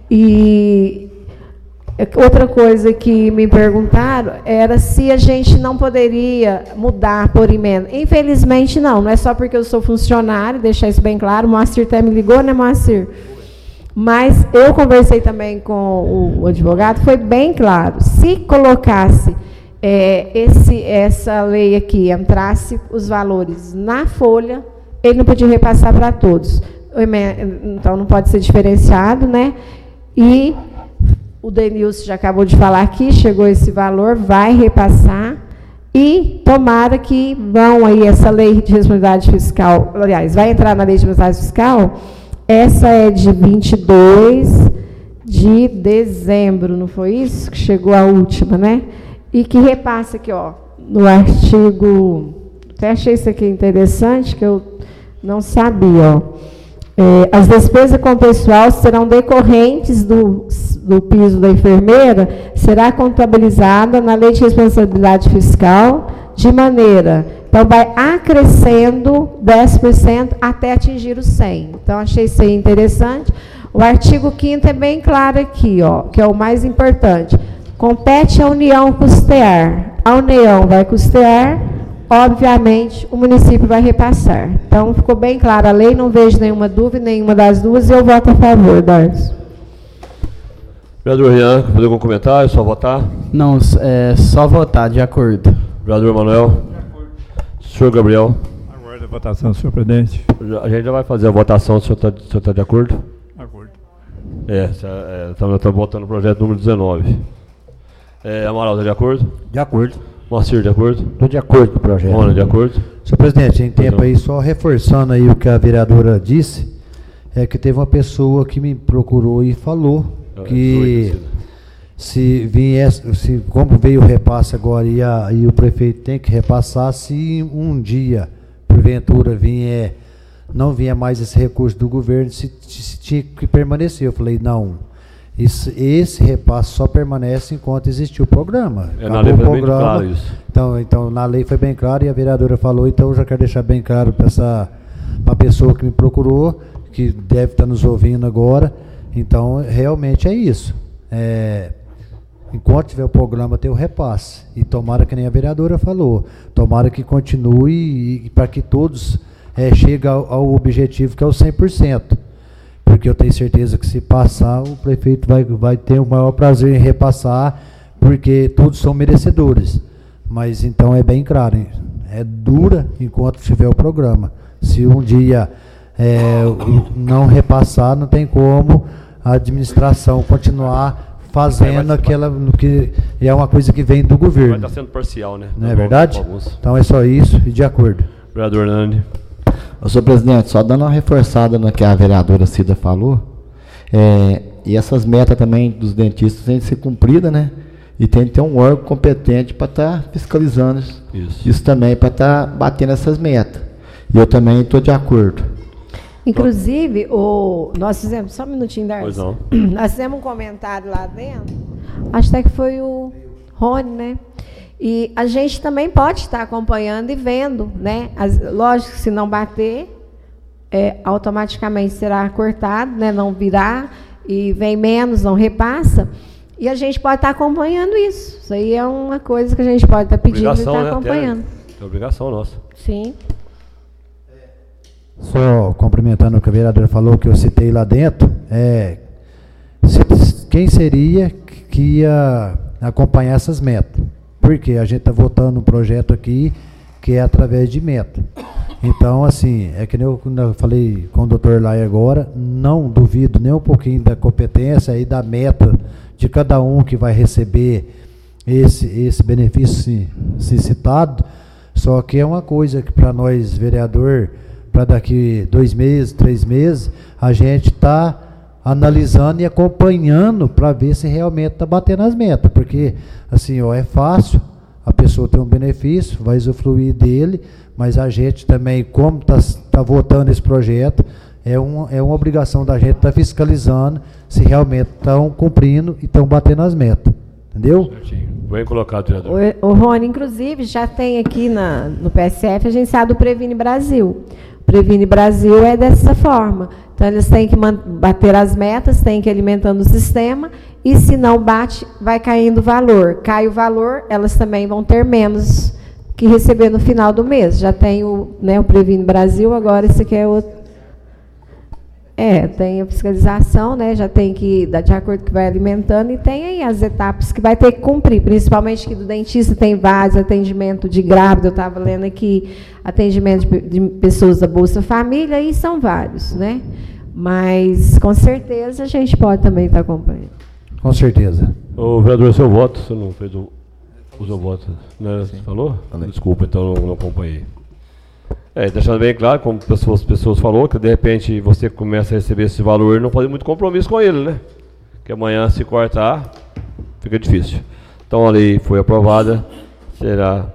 E outra coisa que me perguntaram era se a gente não poderia mudar por emenda. Infelizmente, não. Não é só porque eu sou funcionário, deixar isso bem claro. O Moacir até me ligou, né, Moacir? Mas eu conversei também com o advogado, foi bem claro. Se colocasse é, esse, essa lei aqui, entrasse os valores na folha, ele não podia repassar para todos. Então, não pode ser diferenciado, né? E o Denilson já acabou de falar aqui, chegou esse valor, vai repassar. E tomara que vão aí essa lei de responsabilidade fiscal, aliás, vai entrar na lei de responsabilidade fiscal. Essa é de vinte e dois de dezembro, não foi isso? Que chegou a última, né? E que repassa aqui, ó, no artigo... Até achei isso aqui interessante, que eu não sabia, ó. É, as despesas com o pessoal serão decorrentes do, do piso da enfermeira, será contabilizada na lei de responsabilidade fiscal, de maneira... Então, vai acrescendo dez por cento até atingir os cem por cento. Então, achei isso aí interessante. O artigo quinto é bem claro aqui, ó, que é o mais importante. Compete à União custear. A União vai custear, obviamente, o município vai repassar. Então, ficou bem clara a lei, não vejo nenhuma dúvida, nenhuma das duas, e eu voto a favor, Darcio. Vereador Rian, quer fazer algum comentário? Só votar? Não, é só votar, de acordo. Vereador Manuel? Senhor Gabriel? Aguardo a votação, senhor presidente. A gente já vai fazer a votação, o senhor está tá de acordo? Acordo. É, estamos é, votando o projeto número dezenove. É, Amaral, está de acordo? De acordo. Moacir, de acordo? Estou de acordo com o projeto. Rona, de acordo? Senhor presidente, em tempo aí, só reforçando aí o que a vereadora disse, é que teve uma pessoa que me procurou e falou é, que se viesse, se, como veio o repasse agora e, a, e o prefeito tem que repassar, se um dia, porventura, vier, não vier mais esse recurso do governo, se, se tinha que permanecer. Eu falei, não, esse, esse repasse só permanece enquanto existir o programa. É, na lei foi bem claro isso. Então, então, na lei foi bem claro e a vereadora falou, então eu já quero deixar bem claro para essa pra pessoa que me procurou, que deve estar nos ouvindo agora, então, realmente é isso. É... Enquanto tiver o programa, tem o repasse. E tomara que nem a vereadora falou. Tomara que continue e, e para que todos é, cheguem ao, ao objetivo que é o cem por cento. Porque eu tenho certeza que se passar, o prefeito vai, vai ter o maior prazer em repassar, porque todos são merecedores. Mas então é bem claro, hein? É dura enquanto tiver o programa. Se um dia é, não repassar, não tem como a administração continuar fazendo é, aquela que é uma coisa que vem do governo. Vai estar sendo parcial, né? Não é verdade? Então é só isso e de acordo. Vereador Nandi. Senhor presidente, só dando uma reforçada no que a vereadora Cida falou, é, e essas metas também dos dentistas têm que ser cumpridas, né? E tem que ter um órgão competente para estar tá fiscalizando isso. Isso também, para estar tá batendo essas metas. E eu também estou de acordo. Inclusive, o, nós fizemos, só um minutinho, Darcy. Pois não. Nós fizemos um comentário lá dentro, acho até que foi o Rony, né? E a gente também pode estar acompanhando e vendo, né? As, lógico que se não bater, é, automaticamente será cortado, né? Não virá, e vem menos, não repassa. E a gente pode estar acompanhando isso. Isso aí é uma coisa que a gente pode estar pedindo obrigação, e estar né? acompanhando. É, é obrigação nossa. Sim. Só complementando o que a vereadora falou, que eu citei lá dentro, é, se, quem seria que ia acompanhar essas metas? Porque a gente está votando um projeto aqui que é através de meta. Então, assim, é que nem eu, eu falei com o doutor Lai agora, não duvido nem um pouquinho da competência e da meta de cada um que vai receber esse, esse benefício se, se citado, só que é uma coisa que para nós, vereador, para daqui dois meses, três meses, a gente está analisando e acompanhando para ver se realmente está batendo as metas, porque assim, ó, é fácil, a pessoa tem um benefício, vai usufruir dele, mas a gente também, como está tá votando esse projeto, é, um, é uma obrigação da gente estar tá fiscalizando se realmente estão cumprindo e estão batendo as metas, entendeu? Certinho. Bem colocado, vereador. O, o Rony, inclusive, já tem aqui na, no P S F, a gente sabe do Previne Brasil. O Previne Brasil é dessa forma. Então, eles têm que bater as metas, têm que ir alimentando o sistema, e se não bate, vai caindo o valor. Cai o valor, elas também vão ter menos que receber no final do mês. Já tem o, né, o Previne Brasil, agora esse aqui é outro. É, tem a fiscalização, né, já tem que, de acordo com o que vai alimentando, e tem aí as etapas que vai ter que cumprir, principalmente que do dentista tem vários, atendimento de grávida, eu estava lendo aqui, atendimento de, de pessoas da Bolsa Família, e são vários, né? Mas, com certeza, a gente pode também estar acompanhando. Com certeza. O vereador, seu voto, você não fez o, o seu voto, né? Você falou? Falei. Desculpa, então não, não acompanhei. É, deixando bem claro, como as pessoas, pessoas falou, que de repente você começa a receber esse valor e não pode muito compromisso com ele, né? Que amanhã, se cortar, fica difícil. Então a lei foi aprovada, será...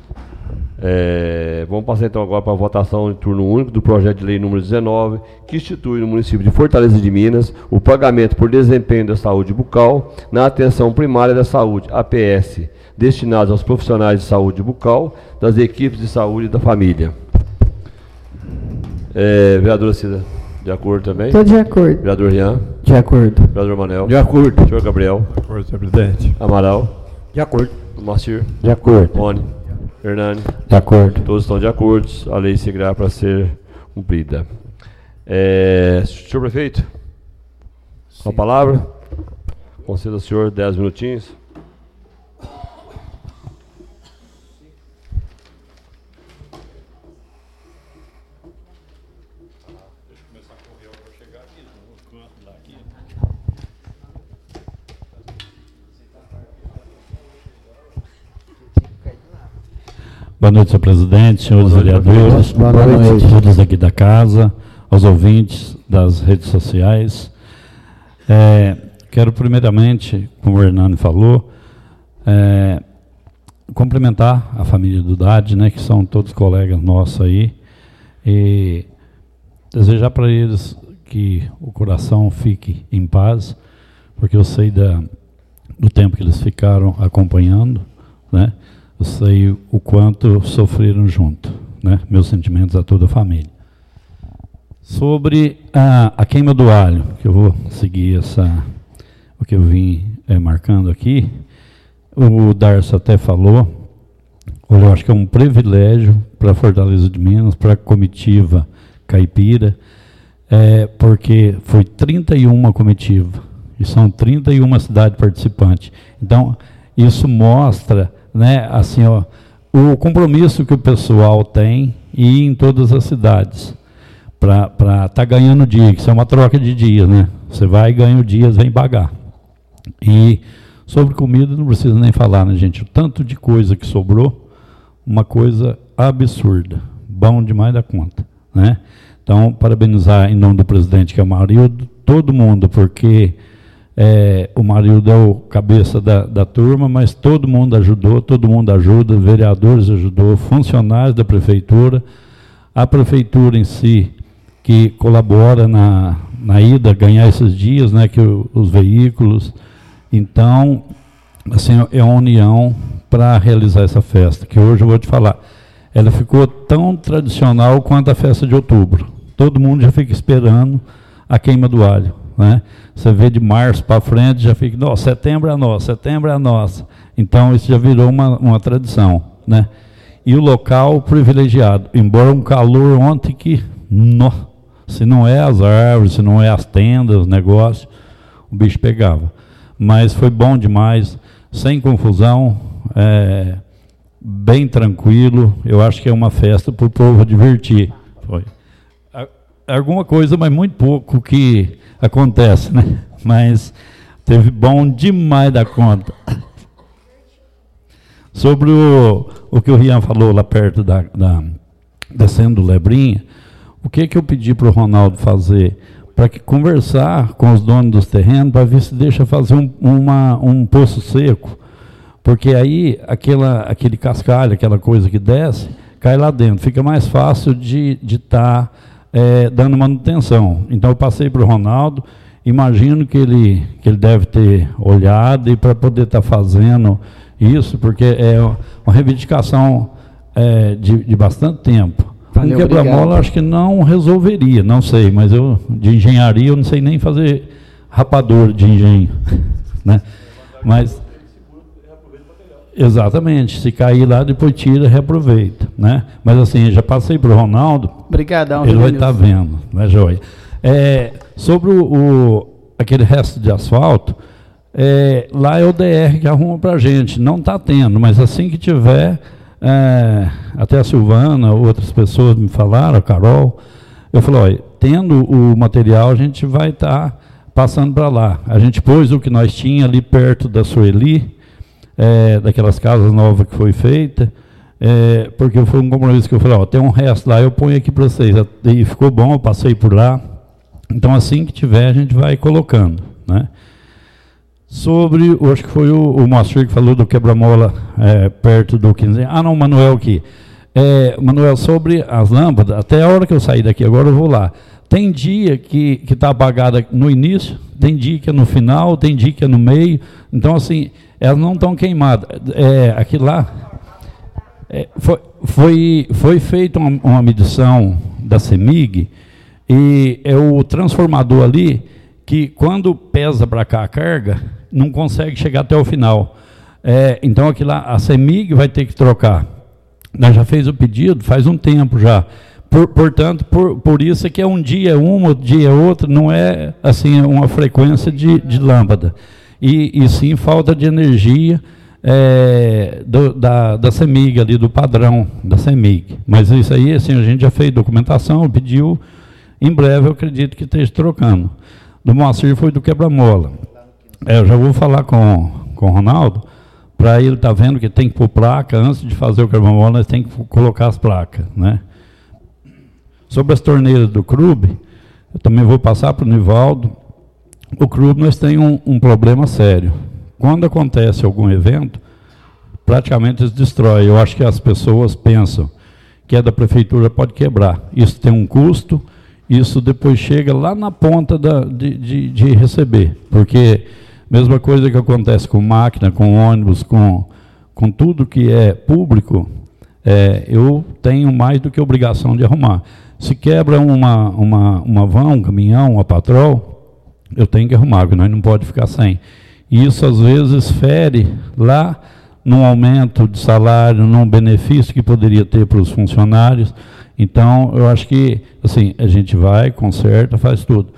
É, vamos passar então agora para a votação em turno único do projeto de lei número dezenove, que institui no município de Fortaleza de Minas o pagamento por desempenho da saúde bucal na atenção primária da saúde, A P S, destinados aos profissionais de saúde bucal das equipes de saúde da família. É, vereadora Cida, de acordo também? Estou de acordo. Vereador Rian? De acordo. Vereador Manel? De acordo. Senhor Gabriel? De acordo, senhor presidente. Amaral? De acordo. Macir? De acordo. Rony? Hernani? De acordo. Todos estão de acordo, a lei seguirá para ser cumprida. É, senhor prefeito? Com a palavra? Conceda ao senhor dez minutinhos. Boa noite, senhor presidente, senhores Boa noite, vereadores, Boa noite. todos aqui da casa, aos ouvintes das redes sociais. É, quero primeiramente, como o Hernani falou, é, cumprimentar a família do Dade, né, que são todos colegas nossos aí, e desejar para eles que o coração fique em paz, porque eu sei da, do tempo que eles ficaram acompanhando, né? Eu sei o quanto sofreram junto, né? Meus sentimentos a toda a família. Sobre a, a queima do alho, que eu vou seguir essa, o que eu vim é, marcando aqui, o Darcio até falou, eu acho que é um privilégio para Fortaleza de Minas, para a comitiva caipira, é, porque foi trinta e uma comitiva, e são trinta e uma cidades participantes. Então, isso mostra, né, assim, ó, o compromisso que o pessoal tem e em todas as cidades para estar tá ganhando dia, que isso é uma troca de dias, né? Você vai, ganha o dias, vem pagar. E sobre comida não precisa nem falar, né, gente? O tanto de coisa que sobrou, uma coisa absurda, bom demais da conta, né? Então, parabenizar em nome do presidente, que é o Marildo, todo mundo, porque É, o Marildo é o cabeça da, da turma, mas todo mundo ajudou, todo mundo ajuda, vereadores ajudou, funcionários da prefeitura, a prefeitura em si, que colabora na, na ida, ganhar esses dias, né, que o, os veículos. Então, assim, é uma união para realizar essa festa, que hoje eu vou te falar, ela ficou tão tradicional quanto a festa de outubro. Todo mundo já fica esperando a queima do alho, né? Você vê de março para frente, já fica, nossa, setembro é nosso, setembro é nosso. Então, isso já virou uma, uma tradição, né? E o local privilegiado, embora um calor ontem que, no, se não é as árvores, se não é as tendas, os negócios, o bicho pegava. Mas foi bom demais, sem confusão, é, bem tranquilo. Eu acho que é uma festa para o povo divertir. Foi. Alguma coisa, mas muito pouco que acontece, né? Mas teve bom demais da conta. Sobre o, o que o Rian falou lá perto da, da descendo do Lebrinha, o que que eu pedi para o Ronaldo fazer? Para que conversar com os donos dos terrenos, para ver se deixa fazer um, uma, um poço seco, porque aí aquela, aquele cascalho, aquela coisa que desce, cai lá dentro, fica mais fácil de estar tá, É, dando manutenção. Então eu passei para o Ronaldo, imagino que ele, que ele deve ter olhado e para poder estar tá fazendo isso, porque é uma reivindicação é, de, de bastante tempo. Valeu, um quebra-mola obrigado. acho que não resolveria, não sei, mas eu de engenharia eu não sei nem fazer rapador de engenho, né? Mas exatamente, se cair lá depois tira, reaproveita, né? Mas assim, já passei para o Ronaldo. Obrigadão, ele vai estar tá vendo, né, joia? É, sobre o, o aquele resto de asfalto, é, lá é o D R que arruma para a gente, não está tendo, mas assim que tiver, é, até a Silvana, outras pessoas me falaram, a Carol, eu falei, olha, tendo o material, a gente vai estar tá passando para lá. A gente pôs o que nós tínhamos ali perto da Sueli, é, daquelas casas novas que foi feita, é, porque foi um compromisso que eu falei, ó, tem um resto lá, eu ponho aqui para vocês. E ficou bom, eu passei por lá. Então, assim que tiver, a gente vai colocando, né? Sobre, eu acho que foi o, o Moacir que falou do quebra-mola é, perto do quinze. Ah, não, Manuel aqui. É, Manuel, sobre as lâmpadas, até a hora que eu sair daqui, agora eu vou lá. Tem dia que está apagada no início, tem dia que é no final, tem dia que é no meio. Então, assim, elas não estão queimadas. É, aqui lá, é, foi, foi, foi feita uma, uma medição da CEMIG, e é o transformador ali, que quando pesa para cá a carga, não consegue chegar até o final. É, então, aqui lá, a CEMIG vai ter que trocar. Nós já fez o pedido, faz um tempo já. Por, portanto, por, por isso é que é um dia uma, outro dia outro, não é assim uma frequência de, de lâmpada. E, e sim falta de energia é, do, da, da CEMIG ali, do padrão da CEMIG. Mas isso aí, assim, a gente já fez documentação, pediu, em breve eu acredito que esteja trocando. Do Moacir foi do quebra-mola. É, eu já vou falar com, com o Ronaldo, para ele estar tá vendo que tem que pôr placa, antes de fazer o quebra-mola, nós tem que colocar as placas, né? Sobre as torneiras do clube, eu também vou passar para o Nivaldo. O clube nós temos um, um problema sério. Quando acontece algum evento, praticamente eles destroem. Eu acho que as pessoas pensam que é da prefeitura, pode quebrar. Isso tem um custo, isso depois chega lá na ponta da, de, de, de receber. Porque mesma coisa que acontece com máquina, com ônibus, com, com tudo que é público, é, eu tenho mais do que obrigação de arrumar. Se quebra uma, uma, uma van, um caminhão, uma patrol, eu tenho que arrumar, porque nós não podemos ficar sem. E isso, às vezes, fere lá num aumento de salário, num benefício que poderia ter para os funcionários. Então, eu acho que, assim, a gente vai, conserta, faz tudo.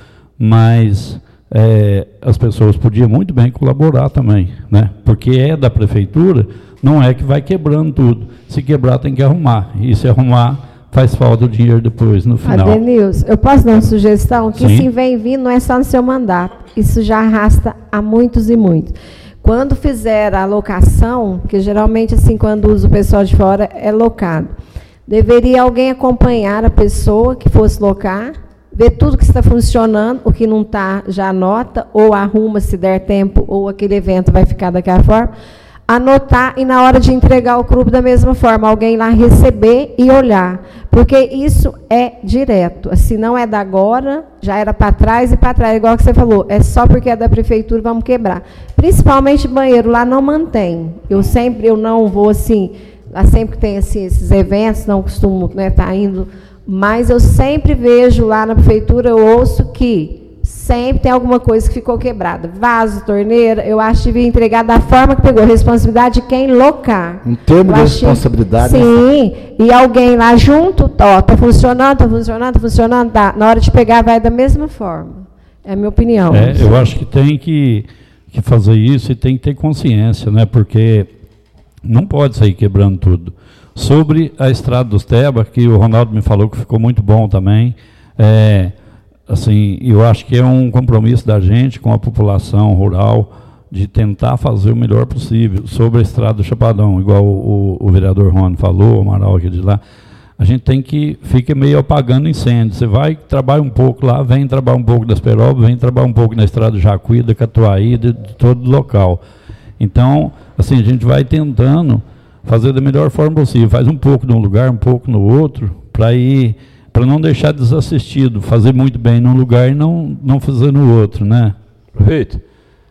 Mas é, as pessoas podiam muito bem colaborar também, né? Porque é da prefeitura, não é que vai quebrando tudo. Se quebrar, tem que arrumar. E se arrumar, faz falta o dinheiro depois, no final. Adenilson, eu posso dar uma sugestão? Que Sim. se vem vindo, não é só no seu mandato. Isso já arrasta a muitos e muitos. Quando fizer a locação, que geralmente, assim, quando usa o pessoal de fora, é locado. Deveria alguém acompanhar a pessoa que fosse locar, ver tudo que está funcionando, o que não está, já anota, ou arruma se der tempo, ou aquele evento vai ficar daquela forma. Anotar e na hora de entregar o clube da mesma forma, alguém lá receber e olhar, porque isso é direto, se não é da agora, já era para trás e para trás, igual que você falou, é só porque é da prefeitura, vamos quebrar. Principalmente banheiro, lá não mantém, eu sempre, eu não vou assim, lá sempre que tem assim, esses eventos, não costumo estar né, tá indo, mas eu sempre vejo lá na prefeitura, eu ouço que sempre tem alguma coisa que ficou quebrada. Vaso, torneira, eu acho que devia entregar da forma que pegou. Responsabilidade de quem locar. Um termo eu de acho, responsabilidade. Sim, né? E alguém lá junto, ó, tá funcionando, tá funcionando, tá funcionando, tá. Na hora de pegar, vai da mesma forma. É a minha opinião. É, eu acho que tem que, que fazer isso e tem que ter consciência, né? Porque não pode sair quebrando tudo. Sobre a Estrada dos Teba, que o Ronaldo me falou que ficou muito bom também, é... Assim, eu acho que é um compromisso da gente com a população rural de tentar fazer o melhor possível sobre a Estrada do Chapadão, igual o, o, o vereador Rony falou, o Amaral aqui de lá. A gente tem que fica meio apagando incêndio. Você vai, trabalha um pouco lá, vem trabalhar um pouco das Perobas, vem trabalhar um pouco na Estrada do Jacuí, da Catuaí, de, de todo o local. Então, assim, a gente vai tentando fazer da melhor forma possível. Faz um pouco num lugar, um pouco no outro, para ir... para não deixar desassistido, fazer muito bem num lugar e não, não fazer no outro, né? Prefeito,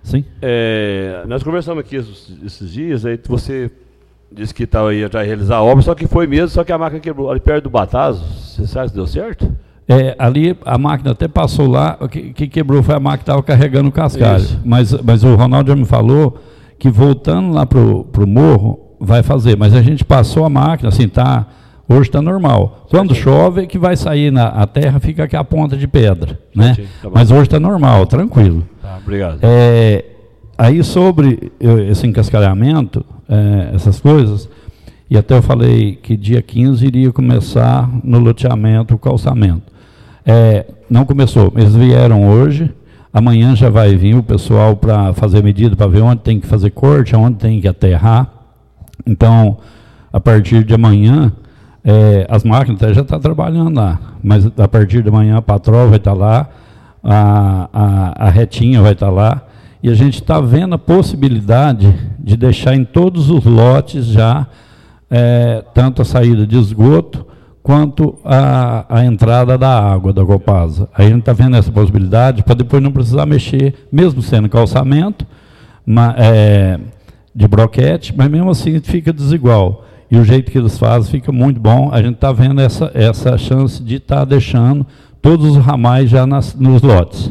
Sim. É, nós conversamos aqui esses, esses dias, aí você disse que estava aí já realizar a obra, só que foi mesmo, só que a máquina quebrou ali perto do Batazo. Você sabe se deu certo? É, ali a máquina até passou lá, o que, que quebrou foi a máquina que estava carregando o cascalho. Mas, mas o Ronaldo já me falou que voltando lá para o morro, vai fazer. Mas a gente passou a máquina, assim, tá, hoje está normal. Quando chove, que vai sair na a terra, fica aqui a ponta de pedra. Né? Tá, mas hoje está normal, tranquilo. Tá, obrigado. É, aí sobre esse encascalhamento, é, essas coisas, e até eu falei que dia quinze iria começar no loteamento o calçamento. É, não começou, eles vieram hoje, amanhã já vai vir o pessoal para fazer medida, para ver onde tem que fazer corte, onde tem que aterrar. Então, a partir de amanhã, é, as máquinas até já estão trabalhando lá, mas a partir de amanhã a patroa vai estar lá, a, a, a retinha vai estar lá, e a gente está vendo a possibilidade de deixar em todos os lotes já, é, tanto a saída de esgoto, quanto a, a entrada da água da Copasa. Aí a gente está vendo essa possibilidade para depois não precisar mexer, mesmo sendo calçamento ma, é, de broquete, mas mesmo assim fica desigual. E o jeito que eles fazem fica muito bom. A gente está vendo essa, essa chance de estar tá deixando todos os ramais já nas, nos lotes.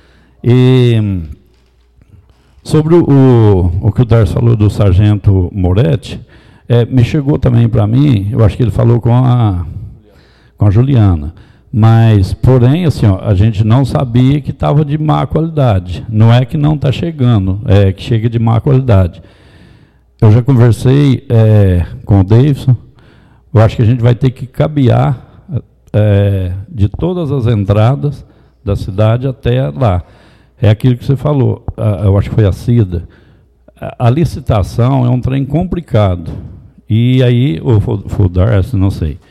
E sobre o, o que o Darcio falou do sargento Moretti, é, me chegou também para mim, eu acho que ele falou com a, com a Juliana, mas, porém, assim, ó, a gente não sabia que estava de má qualidade. Não é que não está chegando, é que chega de má qualidade. Eu já conversei é, com o Davidson, eu acho que a gente vai ter que cabear é, de todas as entradas da cidade até lá. É aquilo que você falou, a, eu acho que foi a Cida. A, a licitação é um trem complicado. E aí, ou for Darcy, não sei.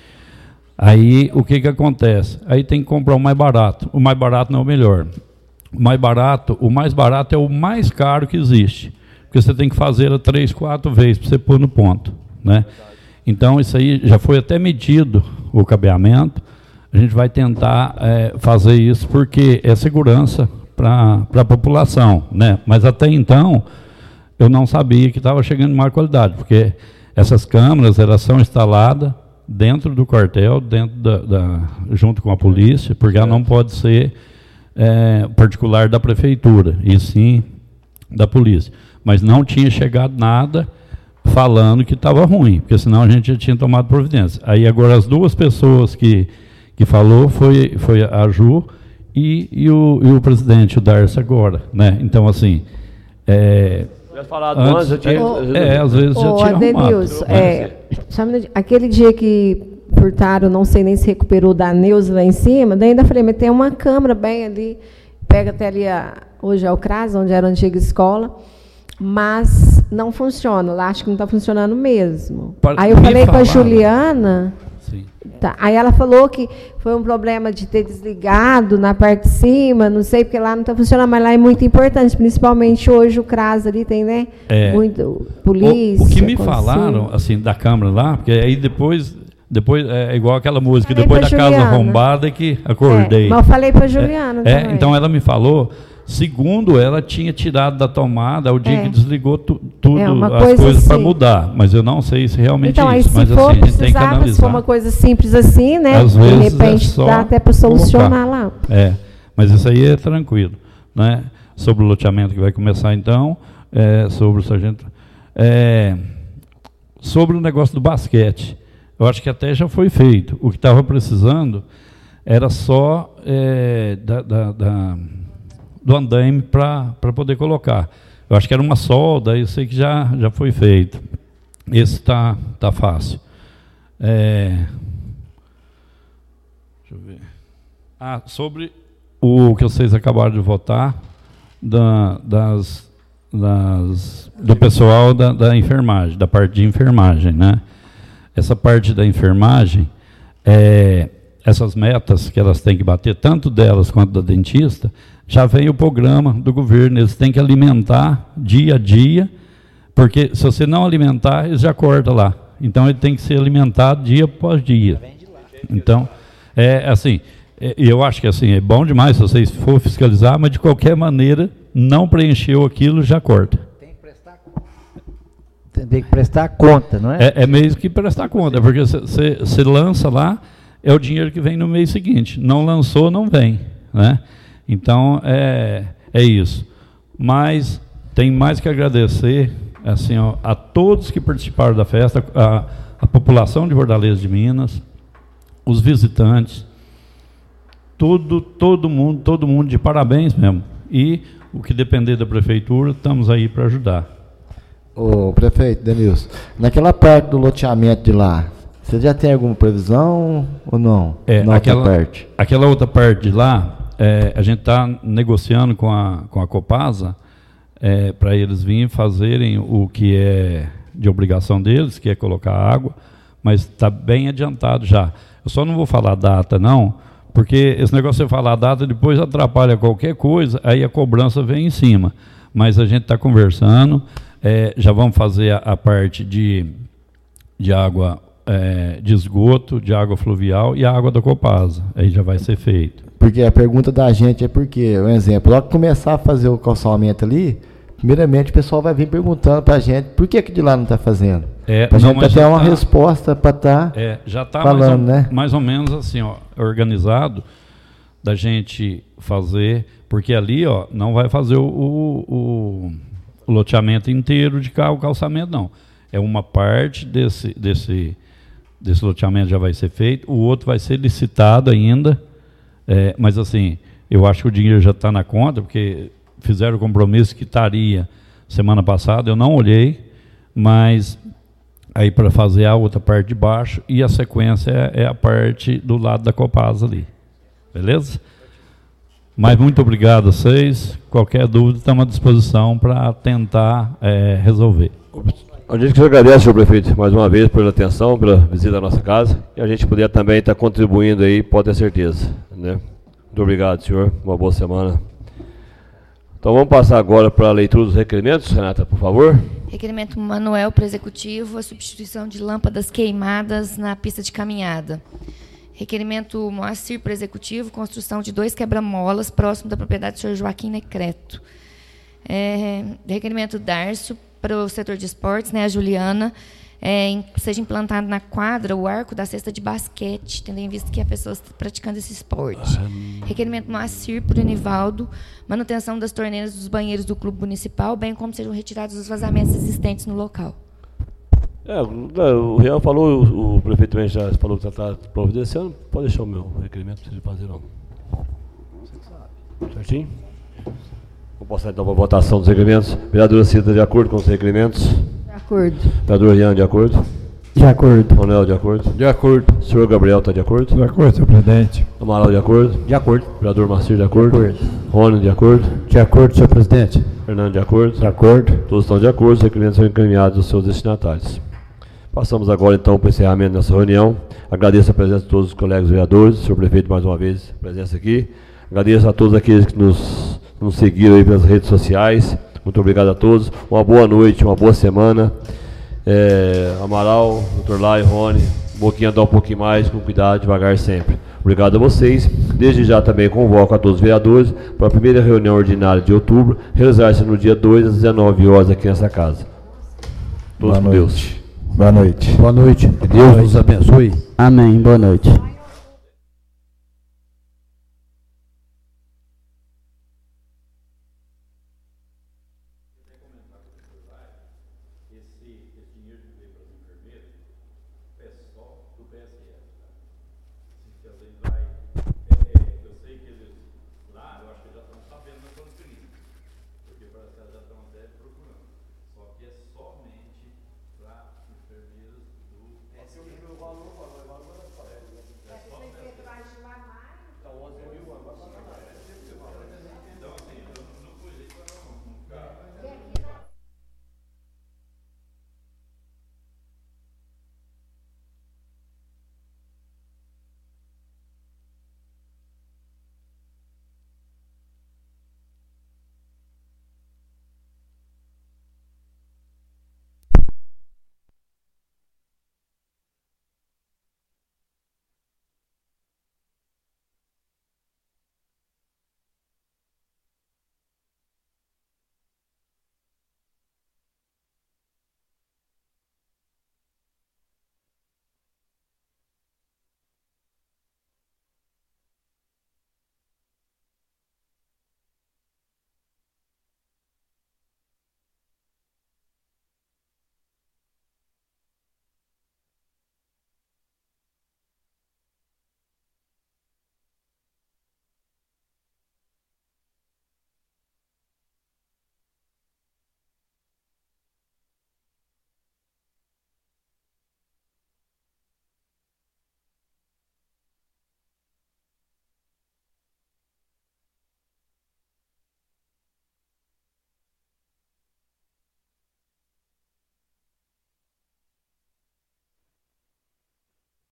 Aí, o que que acontece? Aí tem que comprar o mais barato. O mais barato não é o melhor. O mais barato, o mais barato é o mais caro que existe. Porque você tem que fazer a três, quatro vezes para você pôr no ponto. Né? Então, isso aí já foi até medido, o cabeamento. A gente vai tentar é, fazer isso porque é segurança para a população. Né? Mas até então, eu não sabia que estava chegando em má qualidade, porque essas câmeras, elas são instaladas dentro do quartel, dentro da, da, junto com a polícia, porque ela não pode ser é, particular da prefeitura, e sim da polícia. Mas não tinha chegado nada falando que estava ruim, porque senão a gente já tinha tomado providência. Aí agora as duas pessoas que, que falou foi, foi a Ju e, e, o, e o presidente, o Darcy agora. Né? Então, assim... É, falado antes, antes, tinha, é, é, às vezes já tinha Adenilson, é, aquele dia que furtaram, não sei nem se recuperou da Neuza lá em cima, daí ainda falei, mas tem uma câmera bem ali, pega até ali, a, hoje é o CRAS, onde era a antiga escola, mas não funciona, lá acho que não está funcionando mesmo. Para aí eu falei falar. com a Juliana... Tá. Aí ela falou que foi um problema de ter desligado na parte de cima, não sei, porque lá não está funcionando, mas lá é muito importante, principalmente hoje o CRAS ali tem, né? É, muito polícia. O, o que me falaram, assim, da câmara lá, porque aí depois, depois é igual aquela música, depois da Juliana. Casa arrombada é que acordei. É, mas eu falei para a Juliana é, também. É, então ela me falou, segundo ela, tinha tirado da tomada o dia é. que desligou tu, tudo, é as coisa coisas assim. Para mudar. Mas eu não sei se realmente então, é isso. Então, mas for assim, a gente tem que analisar. Se for uma coisa simples assim, né? Às de vezes repente é dá até para solucionar colocar. lá. É, mas isso aí é tranquilo. Né? Sobre o loteamento que vai começar então, é, sobre o sargento. É, sobre o negócio do basquete. Eu acho que até já foi feito. O que estava precisando era só é, da... da, da do andaime para poder colocar. Eu acho que era uma solda, eu sei que já, já foi feito. Esse está tá fácil. É, deixa eu ver. Ah, sobre o que vocês acabaram de votar, da, das, das, do pessoal da, da enfermagem, da parte de enfermagem. Né? Essa parte da enfermagem, é, essas metas que elas têm que bater, tanto delas quanto da dentista, já vem o programa do governo, eles têm que alimentar dia a dia, porque se você não alimentar, eles já cortam lá. Então, ele tem que ser alimentado dia após dia. Então, é assim, é, eu acho que assim, é bom demais se vocês for fiscalizar, mas de qualquer maneira, não preencheu aquilo, já corta. Tem que prestar, tem que prestar conta, não é? É, é meio que prestar conta, porque você lança lá, é o dinheiro que vem no mês seguinte. Não lançou, não vem, né? Então, é, é isso. Mas tem mais que agradecer assim, ó, a todos que participaram da festa, a, a população de Fortaleza de Minas, os visitantes, todo, todo mundo, todo mundo de parabéns mesmo. E o que depender da prefeitura, estamos aí para ajudar. Ô, prefeito, Denilson, naquela parte do loteamento de lá, você já tem alguma previsão ou não? É, Na aquela, outra parte. aquela outra parte de lá, é, a gente está negociando com a, com a Copasa, é, para eles virem fazerem o que é de obrigação deles, que é colocar água, mas está bem adiantado já. Eu só não vou falar data, não, porque esse negócio de falar data depois atrapalha qualquer coisa, aí a cobrança vem em cima. Mas a gente está conversando, é, já vamos fazer a, a parte de, de água, é, de esgoto, de água fluvial e a água da Copasa. Aí já vai ser feito. Porque a pergunta da gente é porque, um exemplo, logo que começar a fazer o calçamento ali, primeiramente o pessoal vai vir perguntando para a gente por que que de lá não está fazendo. É, para a gente ter uma tá, resposta para estar tá é, já tá falando, mais ou, né? mais ou menos assim, ó, organizado da gente fazer, porque ali, ó, não vai fazer o, o, o loteamento inteiro de carro, o calçamento, não. É uma parte desse, desse, desse loteamento já vai ser feito, o outro vai ser licitado ainda, é, mas assim, eu acho que o dinheiro já está na conta, porque fizeram o compromisso que estaria semana passada, eu não olhei, mas aí para fazer a outra parte de baixo e a sequência é, é a parte do lado da Copasa ali. Beleza? Mas muito obrigado a vocês. Qualquer dúvida, estamos à disposição para tentar é, resolver. A gente que agradece, senhor prefeito, mais uma vez pela atenção, pela visita à nossa casa, e a gente puder também estar contribuindo aí, pode ter certeza, né? Muito obrigado, senhor. Uma boa semana. Então vamos passar agora para a leitura dos requerimentos, Renata, por favor. Requerimento Manuel para Executivo, a substituição de lâmpadas queimadas na pista de caminhada. Requerimento Moacir para Executivo, construção de dois quebra-molas próximo da propriedade do senhor Joaquim Necreto. É, requerimento Dárcio para o setor de esportes, né, a Juliana, é, em, seja implantado na quadra o arco da cesta de basquete, tendo em vista que a pessoa está praticando esse esporte. Ah. Requerimento Moacir para o Nivaldo, manutenção das torneiras dos banheiros do clube municipal, bem como sejam retirados os vazamentos existentes no local. É, o Real falou, o, o prefeito também já falou que está providenciando, pode deixar o meu requerimento, não precisa fazer não. Certinho? Vou passar então para a votação dos requerimentos. Vereadora Cida, de acordo com os requerimentos? De acordo. Vereador Ian, de acordo? De acordo. Ronel, de acordo? De acordo. O senhor Gabriel está de acordo? De acordo, senhor presidente. Amaral, de acordo? De acordo. Vereador Marcir, de acordo? De acordo. Rony, de acordo? De acordo, senhor presidente. Fernando, de acordo? De acordo. Todos estão de acordo, os requerimentos são encaminhados aos seus destinatários. Passamos agora então para o encerramento dessa reunião. Agradeço a presença de todos os colegas vereadores, senhor prefeito mais uma vez, a presença aqui. Agradeço a todos aqueles que nos, nos seguiram aí pelas redes sociais. Muito obrigado a todos. Uma boa noite, uma boa semana. É, Amaral, doutor Lai, Rony, um pouquinho andar um pouquinho mais, com cuidado, devagar sempre. Obrigado a vocês. Desde já também convoco a todos os vereadores para a primeira reunião ordinária de outubro, realizar-se no dia dois às dezenove horas aqui nessa casa. Todos com Deus. Boa noite. Boa noite. Que Deus nos abençoe. Amém. Boa noite. É, se eu o valor, o valor é só. É, se o prefeito vai estilar mais, então onze